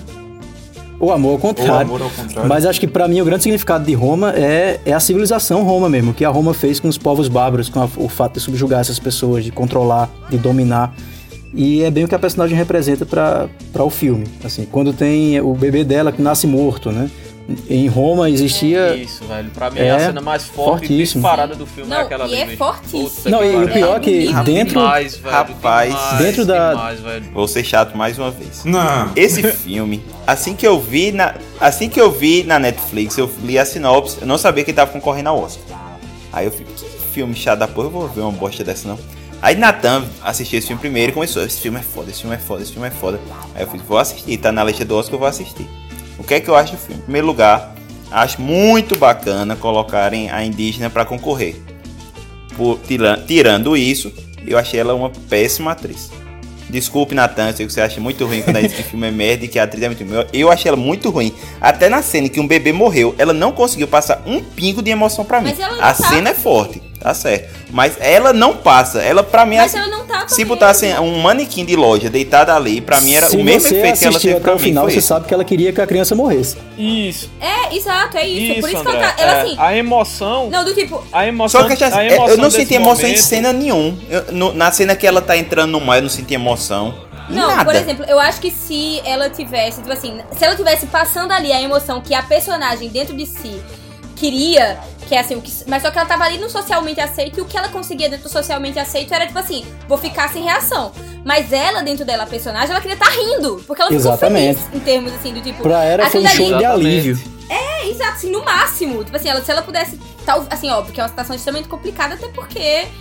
O amor ao Ou contrário. amor ao contrário. Mas acho que pra mim o grande significado de Roma é, é a civilização Roma mesmo, que a Roma fez com os povos bárbaros, com a- o fato de subjugar essas pessoas, de controlar, de dominar. E é bem o que a personagem representa pra pra o filme. Assim, quando tem o bebê dela que nasce morto, né? Em Roma existia... Isso, velho. Pra mim É, é a cena mais forte e fortíssimo. disparada do filme Não, é aquela e ali, é velho. fortíssimo. Puta Não, que e o pariu. pior é que É dentro... Demais, velho. Rapaz, demais, dentro da- demais, velho. Vou ser chato mais uma vez. Não. Esse filme, assim que eu vi na, assim que eu vi na Netflix, eu li a sinopse, eu não sabia que ele tava concorrendo ao Oscar. Aí eu fiquei, que filme chato da porra, eu vou ver uma bosta dessa não. Aí Nathan assistiu esse filme primeiro e começou, esse filme é foda, esse filme é foda, esse filme é foda. Aí eu fiz, vou assistir, tá na lista do Oscar, eu vou assistir. O que é que eu acho do filme? Em primeiro lugar, acho muito bacana colocarem a indígena pra concorrer. Por, tira, tirando isso, eu achei ela uma péssima atriz. Desculpe, Nathan, eu sei que você acha muito ruim quando a gente diz que o filme é merda e que a atriz é muito ruim. Eu, eu achei ela muito ruim. Até na cena em que um bebê morreu, ela não conseguiu passar um pingo de emoção pra mim. Mas ela não A tá. cena é forte, tá certo. Mas ela não passa. Ela, pra mim, Mas assim, ela não tá se com botassem medo. um manequim de loja deitado ali, pra mim era Se o mesmo você efeito que ela assistiu teve até pra o mim. final, foi você esse. sabe que ela queria que a criança morresse. Isso. É, exato, é isso. Isso, Por isso André. que ela tá. Ela É, assim. a emoção. Não, do tipo. A emoção. Só que eu, já- a eu emoção não desse senti emoção em momento- cena nenhum. Eu- no- na cena que ela tá entrando no mar, eu não senti emoção. Em Não, nada. por exemplo, eu acho que se ela tivesse, tipo assim, se ela tivesse passando ali a emoção que a personagem dentro de si queria, que é assim, o que, mas só que ela tava ali no socialmente aceito e o que ela conseguia dentro do socialmente aceito era tipo assim, vou ficar sem reação. Mas ela, dentro dela, a personagem, ela queria estar rindo, porque ela Exatamente. ficou feliz em termos assim, do tipo. Pra ela foi um aquilo show ali- de Exatamente. alívio. É, exato, assim, no máximo. Tipo assim, ela, se ela pudesse. Tal, assim, ó, porque é uma situação extremamente complicada, até porque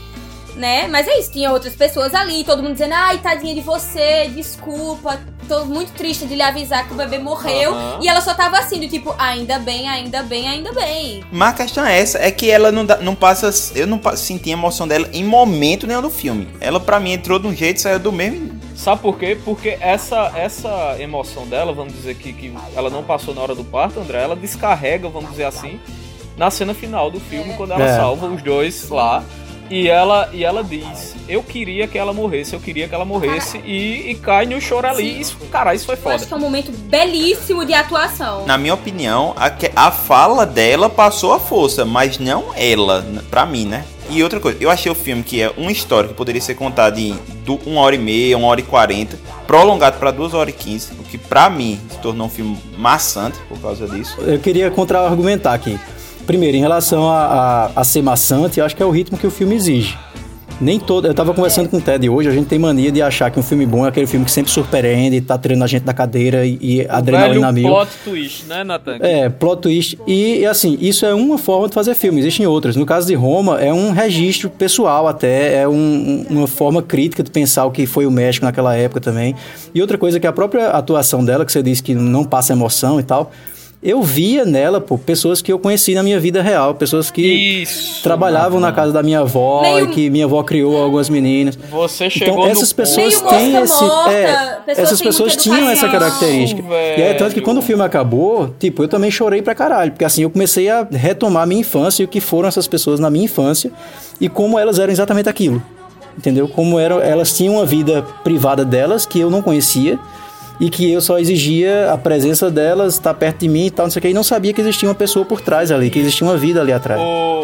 né? Mas é isso, tinha outras pessoas ali, todo mundo dizendo, ai, tadinha de você, desculpa, tô muito triste de lhe avisar que o bebê morreu. Uhum. E ela só tava assim, do tipo, ainda bem, ainda bem, ainda bem. Mas a questão é essa, é que ela não, dá, não passa, eu não senti a emoção dela em momento nenhum do filme. Ela pra mim entrou de um jeito e saiu do mesmo. Sabe por quê? Porque essa, essa emoção dela, vamos dizer que, que ela não passou na hora do parto, André, ela descarrega, vamos dizer assim, na cena final do filme, quando ela é. salva os dois lá. E ela, e ela diz, eu queria que ela morresse, eu queria que ela morresse, e, e cai no choro ali. Isso, cara, isso foi foda. Eu acho que é um momento belíssimo de atuação. Na minha opinião, a, a fala dela passou a força, mas não ela, pra mim, né? E outra coisa, eu achei o filme que é uma história que poderia ser contada em uma hora e meia, uma hora e quarenta, prolongado pra duas horas e quinze, o que pra mim se tornou um filme maçante por causa disso. Eu queria contra-argumentar aqui. Primeiro, em relação a, a, a ser maçante, eu acho que é o ritmo que o filme exige. Nem todo... Eu tava conversando com o Ted hoje, a gente tem mania de achar que um filme bom é aquele filme que sempre surpreende, tá tirando a gente da cadeira e, e adrenalina mil. Plot twist, né, Nathan? É, plot twist. E, assim, isso é uma forma de fazer filme, existem outras. No caso de Roma, é um registro pessoal até, é um, uma forma crítica de pensar o que foi o México naquela época também. E outra coisa que a própria atuação dela, que você disse que não passa emoção e tal... Eu via nela, pô, pessoas que eu conheci na minha vida real, pessoas que Isso, trabalhavam não, não. na casa da minha avó meio... e que minha avó criou algumas meninas. Você chegou então essas no pessoas meio têm esse, morta, é, pessoas essas pessoas tinham essa característica. Velho. E é tanto que quando o filme acabou, tipo, eu também chorei pra caralho, porque assim eu comecei a retomar a minha infância e o que foram essas pessoas na minha infância e como elas eram exatamente aquilo. Entendeu? Como eram, elas tinham uma vida privada delas que eu não conhecia. E que eu só exigia a presença delas, estar perto de mim e tal, não sei o que. E não sabia que existia uma pessoa por trás ali, que existia uma vida ali atrás. Ô,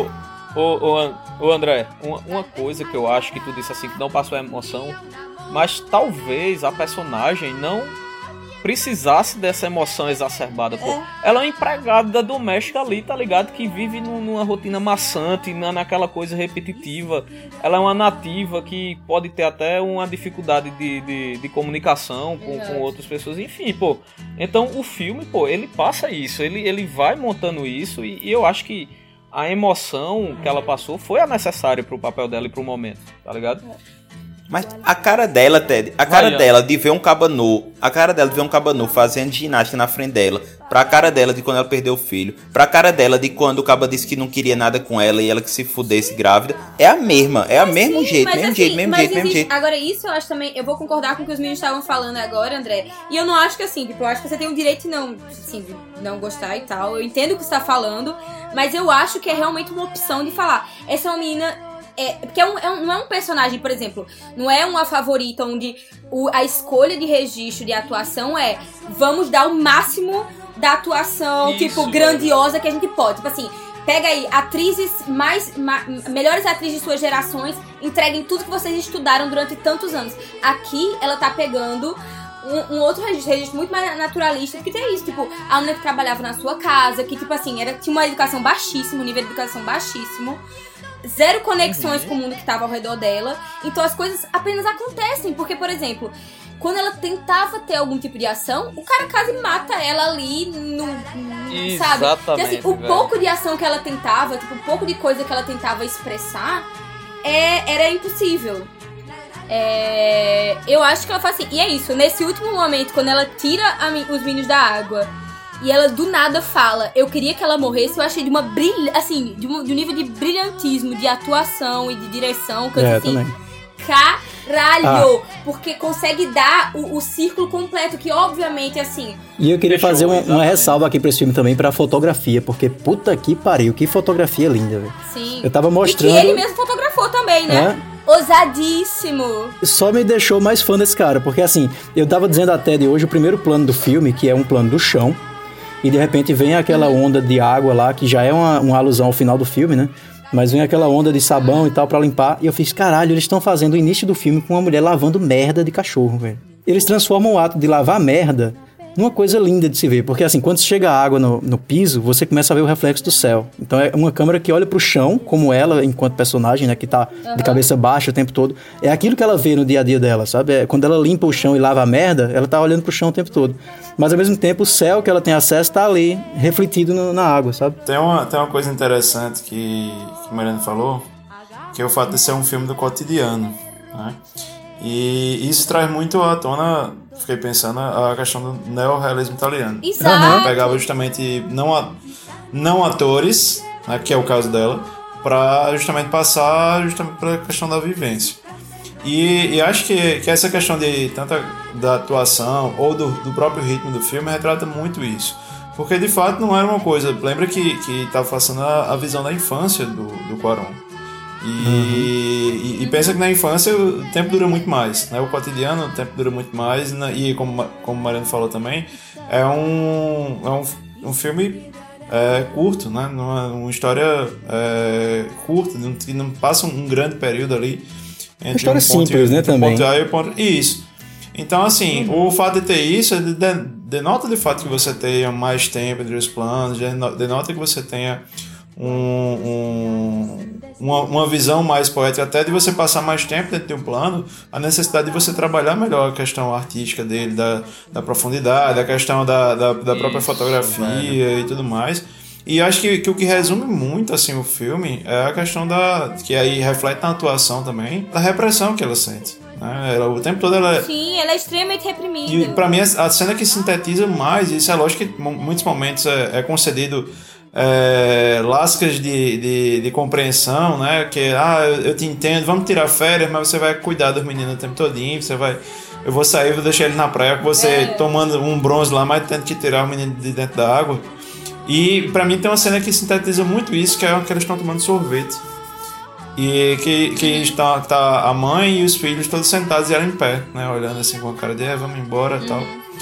ô, ô André, uma, uma coisa que eu acho que tu disse assim, que não passou a emoção, mas talvez a personagem não precisasse dessa emoção exacerbada, pô. É. Ela é uma empregada doméstica ali, tá ligado? Que vive numa rotina maçante, naquela coisa repetitiva. Ela é uma nativa que pode ter até uma dificuldade de, de, de comunicação com, com outras pessoas. Enfim, pô. Então o filme, pô, ele passa isso. Ele, ele vai montando isso e, e eu acho que a emoção que ela passou foi a necessária pro papel dela e pro momento, tá ligado? É. Mas a cara dela, Ted, a cara Vai, dela de ver um cabanu, a cara dela de ver um cabanu fazendo ginástica na frente dela, pra cara dela de quando ela perdeu o filho, pra cara dela de quando o caba disse que não queria nada com ela e ela que se fudesse grávida, é a mesma, é o mesmo jeito, mesmo assim, jeito, mesmo jeito, existe, mesmo jeito. Agora isso eu acho também, eu vou concordar com o que os meninos estavam falando agora, André, e eu não acho que assim, tipo, eu acho que você tem o direito de não, assim, de não gostar e tal, eu entendo o que você tá falando, mas eu acho que é realmente uma opção de falar, essa é uma menina... É, porque é um, é um, não é um personagem, por exemplo, não é uma favorita onde o, a escolha de registro de atuação é vamos dar o máximo da atuação, Isso, tipo, grandiosa que a gente pode. Tipo assim, pega aí, atrizes mais, ma, melhores atrizes de suas gerações, entreguem tudo que vocês estudaram durante tantos anos. Aqui, ela tá pegando... Um, um outro registro, registro muito mais naturalista, que tem isso, tipo, a menina que trabalhava na sua casa, que, tipo assim, era, tinha uma educação baixíssima, um nível de educação baixíssimo, zero conexões uhum. com o mundo que estava ao redor dela, então as coisas apenas acontecem, porque, por exemplo, quando ela tentava ter algum tipo de ação, o cara quase mata ela ali, no, no sabe? Então, assim, o velho. pouco de ação que ela tentava, tipo, o pouco de coisa que ela tentava expressar, é, era impossível. É, eu acho que ela faz assim. E é isso, nesse último momento, quando ela tira a, os meninos da água e ela do nada fala, eu queria que ela morresse, eu achei de uma brilha, assim, de um, de um nível de brilhantismo, de atuação e de direção, que eu é, assim, também. caralho, ah. porque consegue dar o, o círculo completo, que obviamente, assim... E eu queria fazer uma, uma ressalva aqui pra esse filme também, pra fotografia, porque puta que pariu, que fotografia linda, velho. Sim. Eu tava mostrando... E que ele mesmo fotografou também, né? É? Ousadíssimo. Só me deixou mais fã desse cara, porque assim, eu tava dizendo até de hoje o primeiro plano do filme, que é um plano do chão, e de repente vem aquela onda de água lá, que já é uma, uma alusão ao final do filme, né? Mas vem aquela onda de sabão e tal pra limpar, e eu fiz, caralho, eles estão fazendo o início do filme com uma mulher lavando merda de cachorro, velho. Eles transformam o ato de lavar merda numa coisa linda de se ver, porque assim, quando chega a água no, no piso, você começa a ver o reflexo do céu. Então é uma câmera que olha pro chão, como ela, enquanto personagem, né, que tá uhum. de cabeça baixa o tempo todo. É aquilo que ela vê no dia a dia dela, sabe? É, quando ela limpa o chão e lava a merda, ela tá olhando pro chão o tempo todo. Mas ao mesmo tempo, o céu que ela tem acesso tá ali, refletido no, na água, sabe? Tem uma, tem uma coisa interessante que, que o Mariano falou, que é o fato de ser um filme do cotidiano, né? E isso traz muito à tona, fiquei pensando, a questão do neorrealismo italiano. Exato. Ela pegava justamente não, a, não atores, né, que é o caso dela, para justamente passar justamente para a questão da vivência. E, e acho que, que essa questão de tanta da atuação ou do, do próprio ritmo do filme retrata muito isso. Porque de fato não era uma coisa. Lembra que estava passando a, a visão da infância do, do Cuarón. E, uhum. e, e pensa que na infância o tempo dura muito mais, né? O cotidiano o tempo dura muito mais. E como, como o Mariano falou também, é um, é um, um filme é, curto, né? Uma, uma história é, curta, que não, não passa um grande período ali. Uma história um simples, e, né? Também. Ponto A e ponto... Isso. Então, assim, uhum. o fato de ter isso denota de fato que você tenha mais tempo entre os planos, denota que você tenha um, um, uma, uma visão mais poética, até de você passar mais tempo dentro de um plano, a necessidade de você trabalhar melhor a questão artística dele, da, da profundidade, a questão da, da, da própria isso, fotografia velho. E tudo mais. E acho que, que o que resume muito assim, o filme é a questão da... que aí reflete na atuação também, da repressão que ela sente. Né? Ela, o tempo todo ela... Sim, ela é extremamente reprimida. E pra mim a cena que sintetiza mais, isso é lógico que em muitos momentos é, é concedido é, lascas de, de, de compreensão, né? Que, ah, eu, eu te entendo, vamos tirar férias, mas você vai cuidar dos meninos o tempo todinho, você vai... Eu vou sair, vou deixar ele na praia com você é. tomando um bronze lá, mas tendo que tirar o menino de dentro da água. E pra mim tem uma cena que sintetiza muito isso, que é que eles estão tomando sorvete. E que, que está, tá a mãe e os filhos todos sentados e ela em pé, né? Olhando assim com a cara de, é, vamos embora e tal.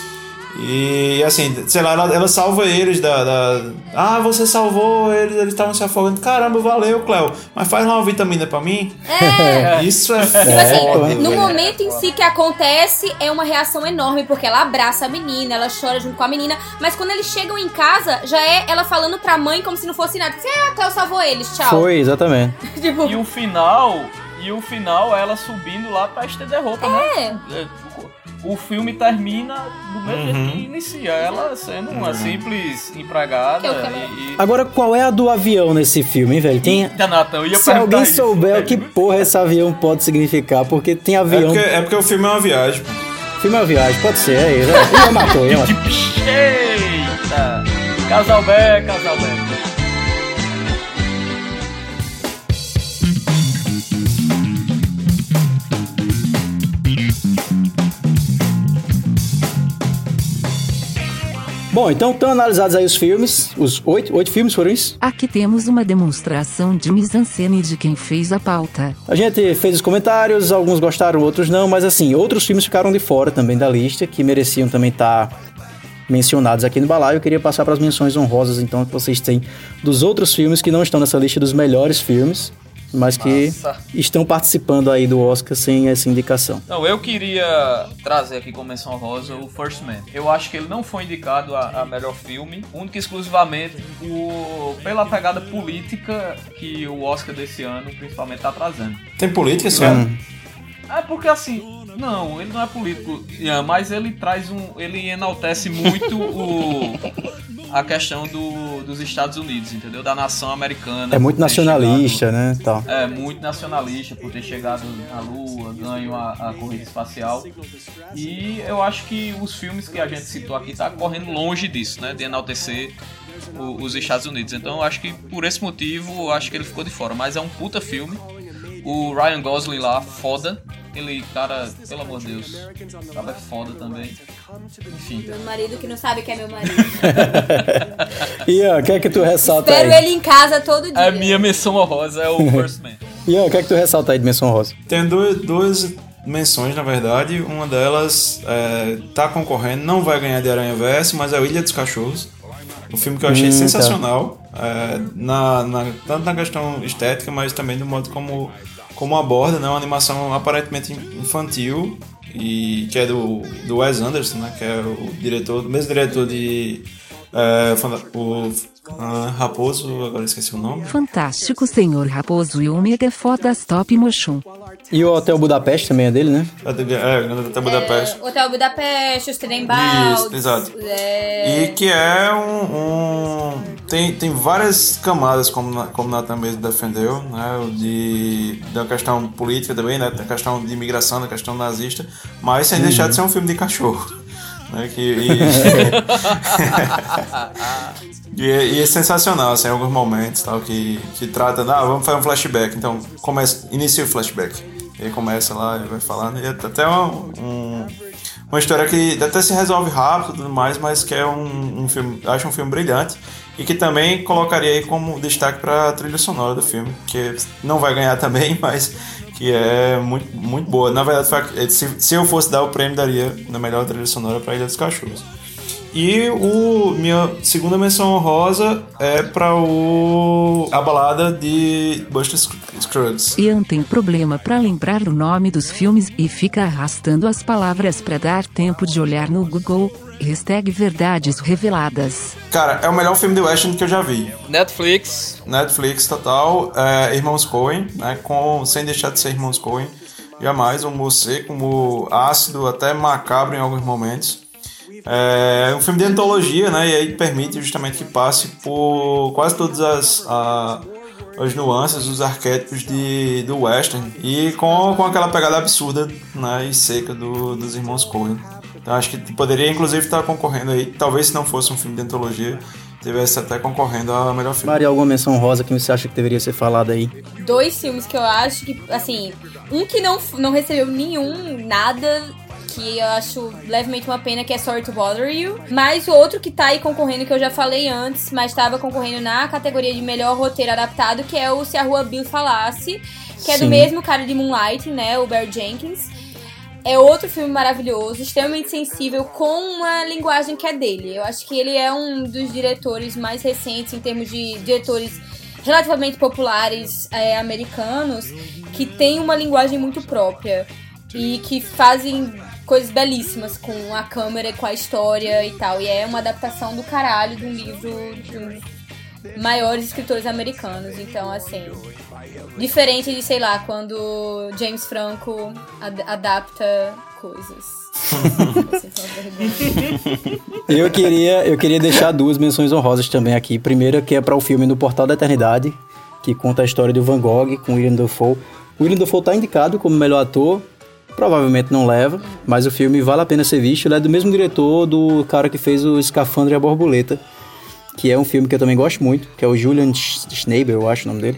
E assim, sei lá, ela, ela salva eles da, da... Ah, você salvou eles, eles estavam se afogando. Caramba, valeu, Cleo. Mas faz uma vitamina pra mim. É. Isso é tipo foda, assim, no velho. momento em si que acontece, é uma reação enorme, porque ela abraça a menina, ela chora junto com a menina. Mas quando eles chegam em casa, já é ela falando pra mãe como se não fosse nada. Assim, ah, a Cleo salvou eles, tchau. Foi, exatamente. tipo... E o final... E o final, ela subindo lá pra estender roupa, é. né? O filme termina do mesmo Uhum. jeito que inicia, ela sendo uma simples empregada. E, e... Agora, qual é a do avião nesse filme, hein, velho? Tem... Eita, Nathan, eu ia Se alguém isso, souber velho. o que porra esse avião pode significar, porque tem avião... É porque, é porque o filme é uma viagem, pô. O filme é uma viagem, pode ser, é isso. Ele matou, ele matou. Eita! Casalbé, Casalbé. Bom, então estão analisados aí os filmes, os oito, oito filmes foram isso? Aqui temos uma demonstração de mise-en-scène de quem fez a pauta. A gente fez os comentários, alguns gostaram, outros não, mas assim, outros filmes ficaram de fora também da lista, que mereciam também estar mencionados aqui no balaio. Eu queria passar para as menções honrosas, então, que vocês têm dos outros filmes que não estão nessa lista dos melhores filmes, mas que Nossa. estão participando aí do Oscar sem essa indicação. Não, eu queria trazer aqui como menção rosa o First Man. Eu acho que ele não foi indicado a, a melhor filme, único e exclusivamente o, pela pegada política que o Oscar desse ano principalmente tá trazendo. Tem política esse ano? É porque assim, não, ele não é político, mas ele traz um, ele enaltece muito o, a questão do, dos Estados Unidos, entendeu? Da nação americana. É muito nacionalista, chegado, né? Tal. É muito nacionalista por ter chegado à Lua, ganho a, a corrida espacial. E eu acho que os filmes que a gente citou aqui tá correndo longe disso, né? De enaltecer o, os Estados Unidos. Então eu acho que por esse motivo, eu acho que ele ficou de fora. Mas é um puta filme. O Ryan Gosling lá, foda. Aquele cara, pelo amor de Deus, o cara é foda também. Enfim. Meu marido que não sabe que é meu marido. Ian, o que é que tu ressalta Espero aí? ele em casa todo dia. A minha menção honrosa é o First Man. Ian, o que é que tu ressalta aí de menção rosa? Tem duas, duas menções, na verdade. Uma delas é, tá concorrendo, não vai ganhar de Aranhaverso, mas é o Ilha dos Cachorros. Um filme que eu achei hum, sensacional. Tá. É, na, na, tanto na questão estética, mas também do modo como... como aborda, né, uma animação aparentemente infantil, e que é do, do Wes Anderson, né, que é o diretor, o mesmo diretor de é, o uh, Raposo, agora esqueci o nome. Fantástico Senhor Raposo e o Mega Foda Stop Motion. E o Hotel Budapeste também é dele, né? É, é o Hotel Budapeste. É, Hotel Budapeste, os Tenenbaum. Isso, exato. É... E que é um, um tem, tem várias camadas, como, como o Nathan mesmo defendeu, né? De, da questão política também, né? Da questão de imigração, da questão nazista, mas sem uhum. deixar de ser um filme de cachorro. Né? Que, e, e, é, e é sensacional, assim, em alguns momentos, tal, que, que trata, ah, vamos fazer um flashback, então começa, inicia o flashback. E aí começa lá e vai falando, e até um, um, uma história que até se resolve rápido e tudo mais, mas que é um, um filme, acho um filme brilhante, e que também colocaria aí como destaque para a trilha sonora do filme, que não vai ganhar também, mas que é muito, muito boa. Na verdade, se, se eu fosse dar o prêmio, daria na melhor trilha sonora para Ilha dos Cachorros. E o minha segunda menção honrosa é para o a balada de Buster Scruggs. Ian tem problema para lembrar o nome dos filmes e fica arrastando as palavras para dar tempo de olhar no Google. Hashtag verdades reveladas. Cara, é o melhor filme de western que eu já vi. Netflix. Netflix total. É, Irmãos Coen, né? Com, sem deixar de ser Irmãos Coen. Jamais um humor seco, um humor ácido, até macabro em alguns momentos. É um filme de antologia, né? E aí permite justamente que passe por quase todas as, a, as nuances, os arquétipos de, do western. E com, com aquela pegada absurda, né? E seca do, dos Irmãos Coen. Então acho que poderia inclusive estar concorrendo aí, talvez se não fosse um filme de antologia, tivesse até concorrendo a melhor filme. Maria, alguma menção rosa que você acha que deveria ser falada aí? Dois filmes que eu acho que, assim, um que não, não recebeu nenhum, nada, que eu acho levemente uma pena, que é Sorry to Bother You, mas o outro que tá aí concorrendo, que eu já falei antes, mas estava concorrendo na categoria de melhor roteiro adaptado, que é o Se a Rua Bill Falasse, que é Sim. do mesmo cara de Moonlighting, né, o Barry Jenkins. É outro filme maravilhoso, extremamente sensível, com uma linguagem que é dele. Eu acho que ele é um dos diretores mais recentes, em termos de diretores relativamente populares é, americanos, que tem uma linguagem muito própria e que fazem coisas belíssimas com a câmera, com a história e tal. E é uma adaptação do caralho de um livro de um dos maiores escritores americanos. Então, assim, diferente de, sei lá, quando James Franco ad- adapta coisas. eu, queria, eu queria deixar duas menções honrosas também aqui. Primeira, que é para o filme No Portal da Eternidade, que conta a história do Van Gogh com William Dafoe. O William Dafoe está indicado como melhor ator, provavelmente não leva, mas o filme vale a pena ser visto. Ele é do mesmo diretor do cara que fez o Escafandro e a Borboleta, que é um filme que eu também gosto muito, que é o Julian Schnabel, eu acho o nome dele.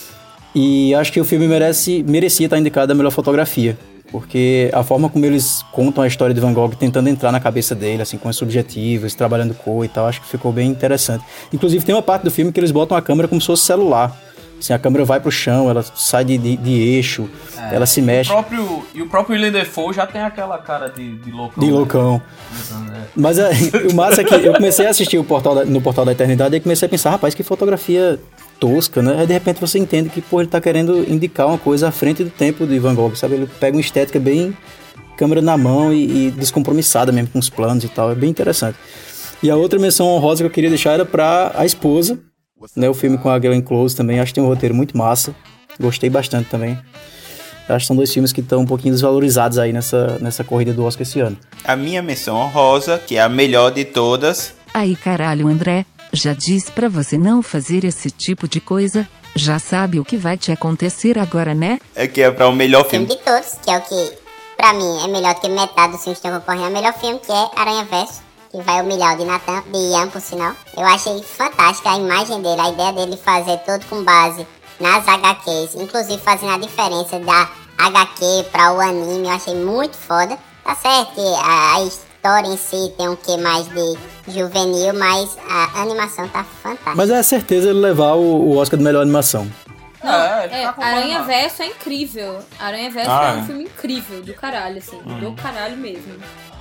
E acho que o filme merece, merecia estar indicado a melhor fotografia, porque a forma como eles contam a história de Van Gogh, tentando entrar na cabeça dele, assim, com os subjetivos, trabalhando cor e tal, acho que ficou bem interessante. Inclusive tem uma parte do filme que eles botam a câmera como se fosse celular. Assim, a câmera vai pro chão, ela sai de, de, de eixo, é, ela se mexe. O próprio, e o próprio William Dafoe já tem aquela cara de, de loucão. De loucão. Né? Mas é, o massa é que eu comecei a assistir o portal da, no Portal da Eternidade e comecei a pensar, rapaz, que fotografia tosca, né? Aí de repente você entende que, pô, ele tá querendo indicar uma coisa à frente do tempo de Van Gogh, sabe? Ele pega uma estética bem câmera na mão e, e descompromissada mesmo com os planos e tal, é bem interessante. E a outra menção honrosa que eu queria deixar era pra A Esposa, né, o filme com a Glenn Close também, acho que tem um roteiro muito massa, gostei bastante também. Acho que são dois filmes que estão um pouquinho desvalorizados aí nessa, nessa corrida do Oscar esse ano. A minha menção honrosa, que é a melhor de todas. Aí caralho, André, já disse pra você não fazer esse tipo de coisa, já sabe o que vai te acontecer agora, né? É que é pra o melhor filme. Filme de todos, que é o que, pra mim, é melhor do que metade dos filmes que estão concorrendo ao melhor filme, que é Aranha Verso, que vai humilhar o de Nathan, de Ian, por sinal. Eu achei fantástica a imagem dele, a ideia dele fazer tudo com base nas H Qs, inclusive fazendo a diferença da H Q para o anime, eu achei muito foda. Tá certo que a, a história em si tem um quê mais de juvenil, mas a animação tá fantástica. Mas é certeza ele levar o, o Oscar de melhor animação. Não, é, é, tá Aranha Verso é incrível. Aranha Verso ah, é um é. filme incrível, do caralho, assim, hum. do caralho mesmo.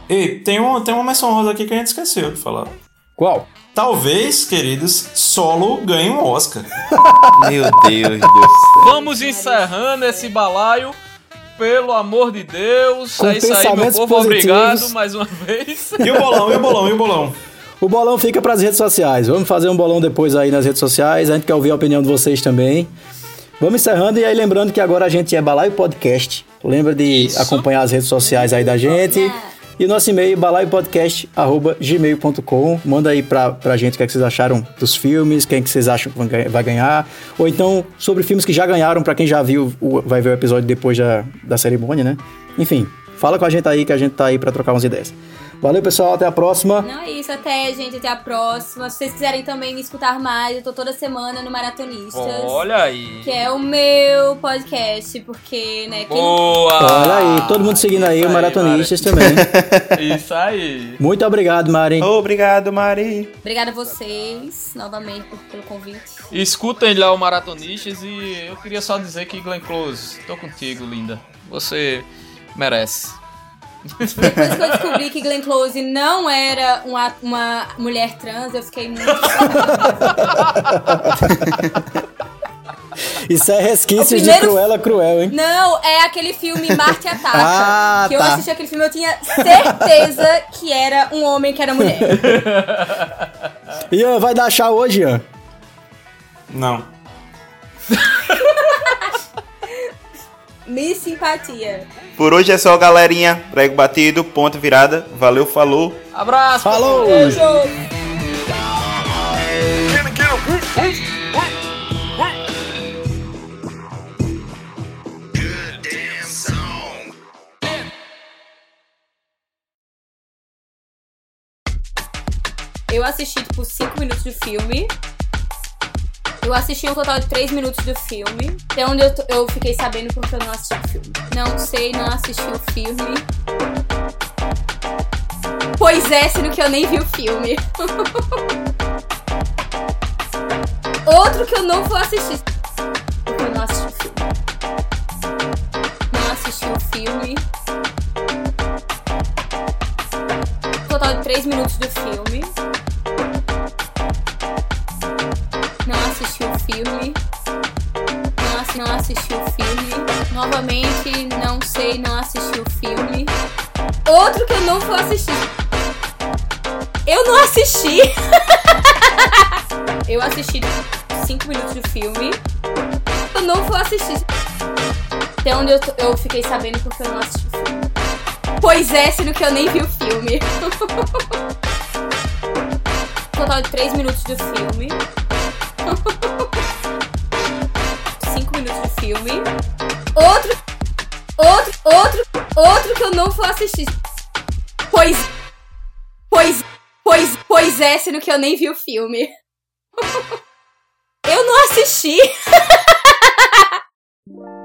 E tem uma, tem uma menção rosa aqui que a gente esqueceu de falar. Qual? Talvez, queridos, Solo ganhe um Oscar. Meu Deus do céu. Vamos encerrando esse balaio. Pelo amor de Deus. Com é isso aí, meu povo. Positivos. Obrigado mais uma vez. E o bolão, e o bolão, e o bolão? O bolão fica pras redes sociais. Vamos fazer um bolão depois aí nas redes sociais. A gente quer ouvir a opinião de vocês também. Vamos encerrando e aí lembrando que agora a gente é Balaio Podcast. Lembra de Isso. acompanhar as redes sociais aí da gente. E o nosso e-mail, balaiopodcast arroba gmail ponto com. Manda aí pra, pra gente o que, é que vocês acharam dos filmes, quem que vocês acham que vai ganhar. Ou então, sobre filmes que já ganharam, pra quem já viu, vai ver o episódio depois da, da cerimônia, né? Enfim, fala com a gente aí, que a gente tá aí pra trocar umas ideias. Valeu, pessoal, até a próxima. Não é isso, até, gente, até a próxima. Se vocês quiserem também me escutar mais, eu tô toda semana no Maratonistas. Olha aí. Que é o meu podcast, porque, né... Quem... Boa! Olha aí, todo mundo seguindo aí, Isso o Maratonistas aí, também. Isso aí. Muito obrigado, Mari. Obrigado, Mari. Obrigada a vocês, novamente, por, pelo convite. Escutem lá o Maratonistas e eu queria só dizer que, Glenn Close, tô contigo, linda. Você merece. Depois que eu descobri que Glenn Close não era uma, uma mulher trans, eu fiquei muito... Isso é resquícios primeiro... de Cruella Cruel, hein? Não, é aquele filme Marte Ataca. Ah, que tá. eu assisti aquele filme, eu tinha certeza que era um homem que era mulher. Ian, vai dar chá hoje, Ian? Não. Me simpatia. Por hoje é só, galerinha. Prego batido, ponto virada. Valeu, falou. Abraço. Falou! Beijo! Eu assisti, tipo, cinco minutos do filme. Eu assisti um total de três minutos do filme. Até onde eu, eu fiquei sabendo porque eu não assisti o filme. Não sei, não assisti o filme. Pois é, sendo que eu nem vi o filme. Outro que eu não vou assistir. Porque eu não assisti o filme. Não assisti o filme. Total de três minutos do filme. Não assisti o filme. Não, assi- não assisti o filme. Novamente, não sei, não assisti o filme. Outro que eu não vou assistir. Eu não assisti. Eu assisti cinco minutos do filme. Eu não vou assistir. Até onde eu, eu fiquei sabendo porque eu não assisti o filme. Pois é, sendo que eu nem vi o filme. Total de três minutos do filme. cinco minutos do filme. Outro. Outro. Outro. Outro que eu não vou assistir. Pois. Pois. Pois. Pois é, sendo que eu nem vi o filme. Eu não assisti.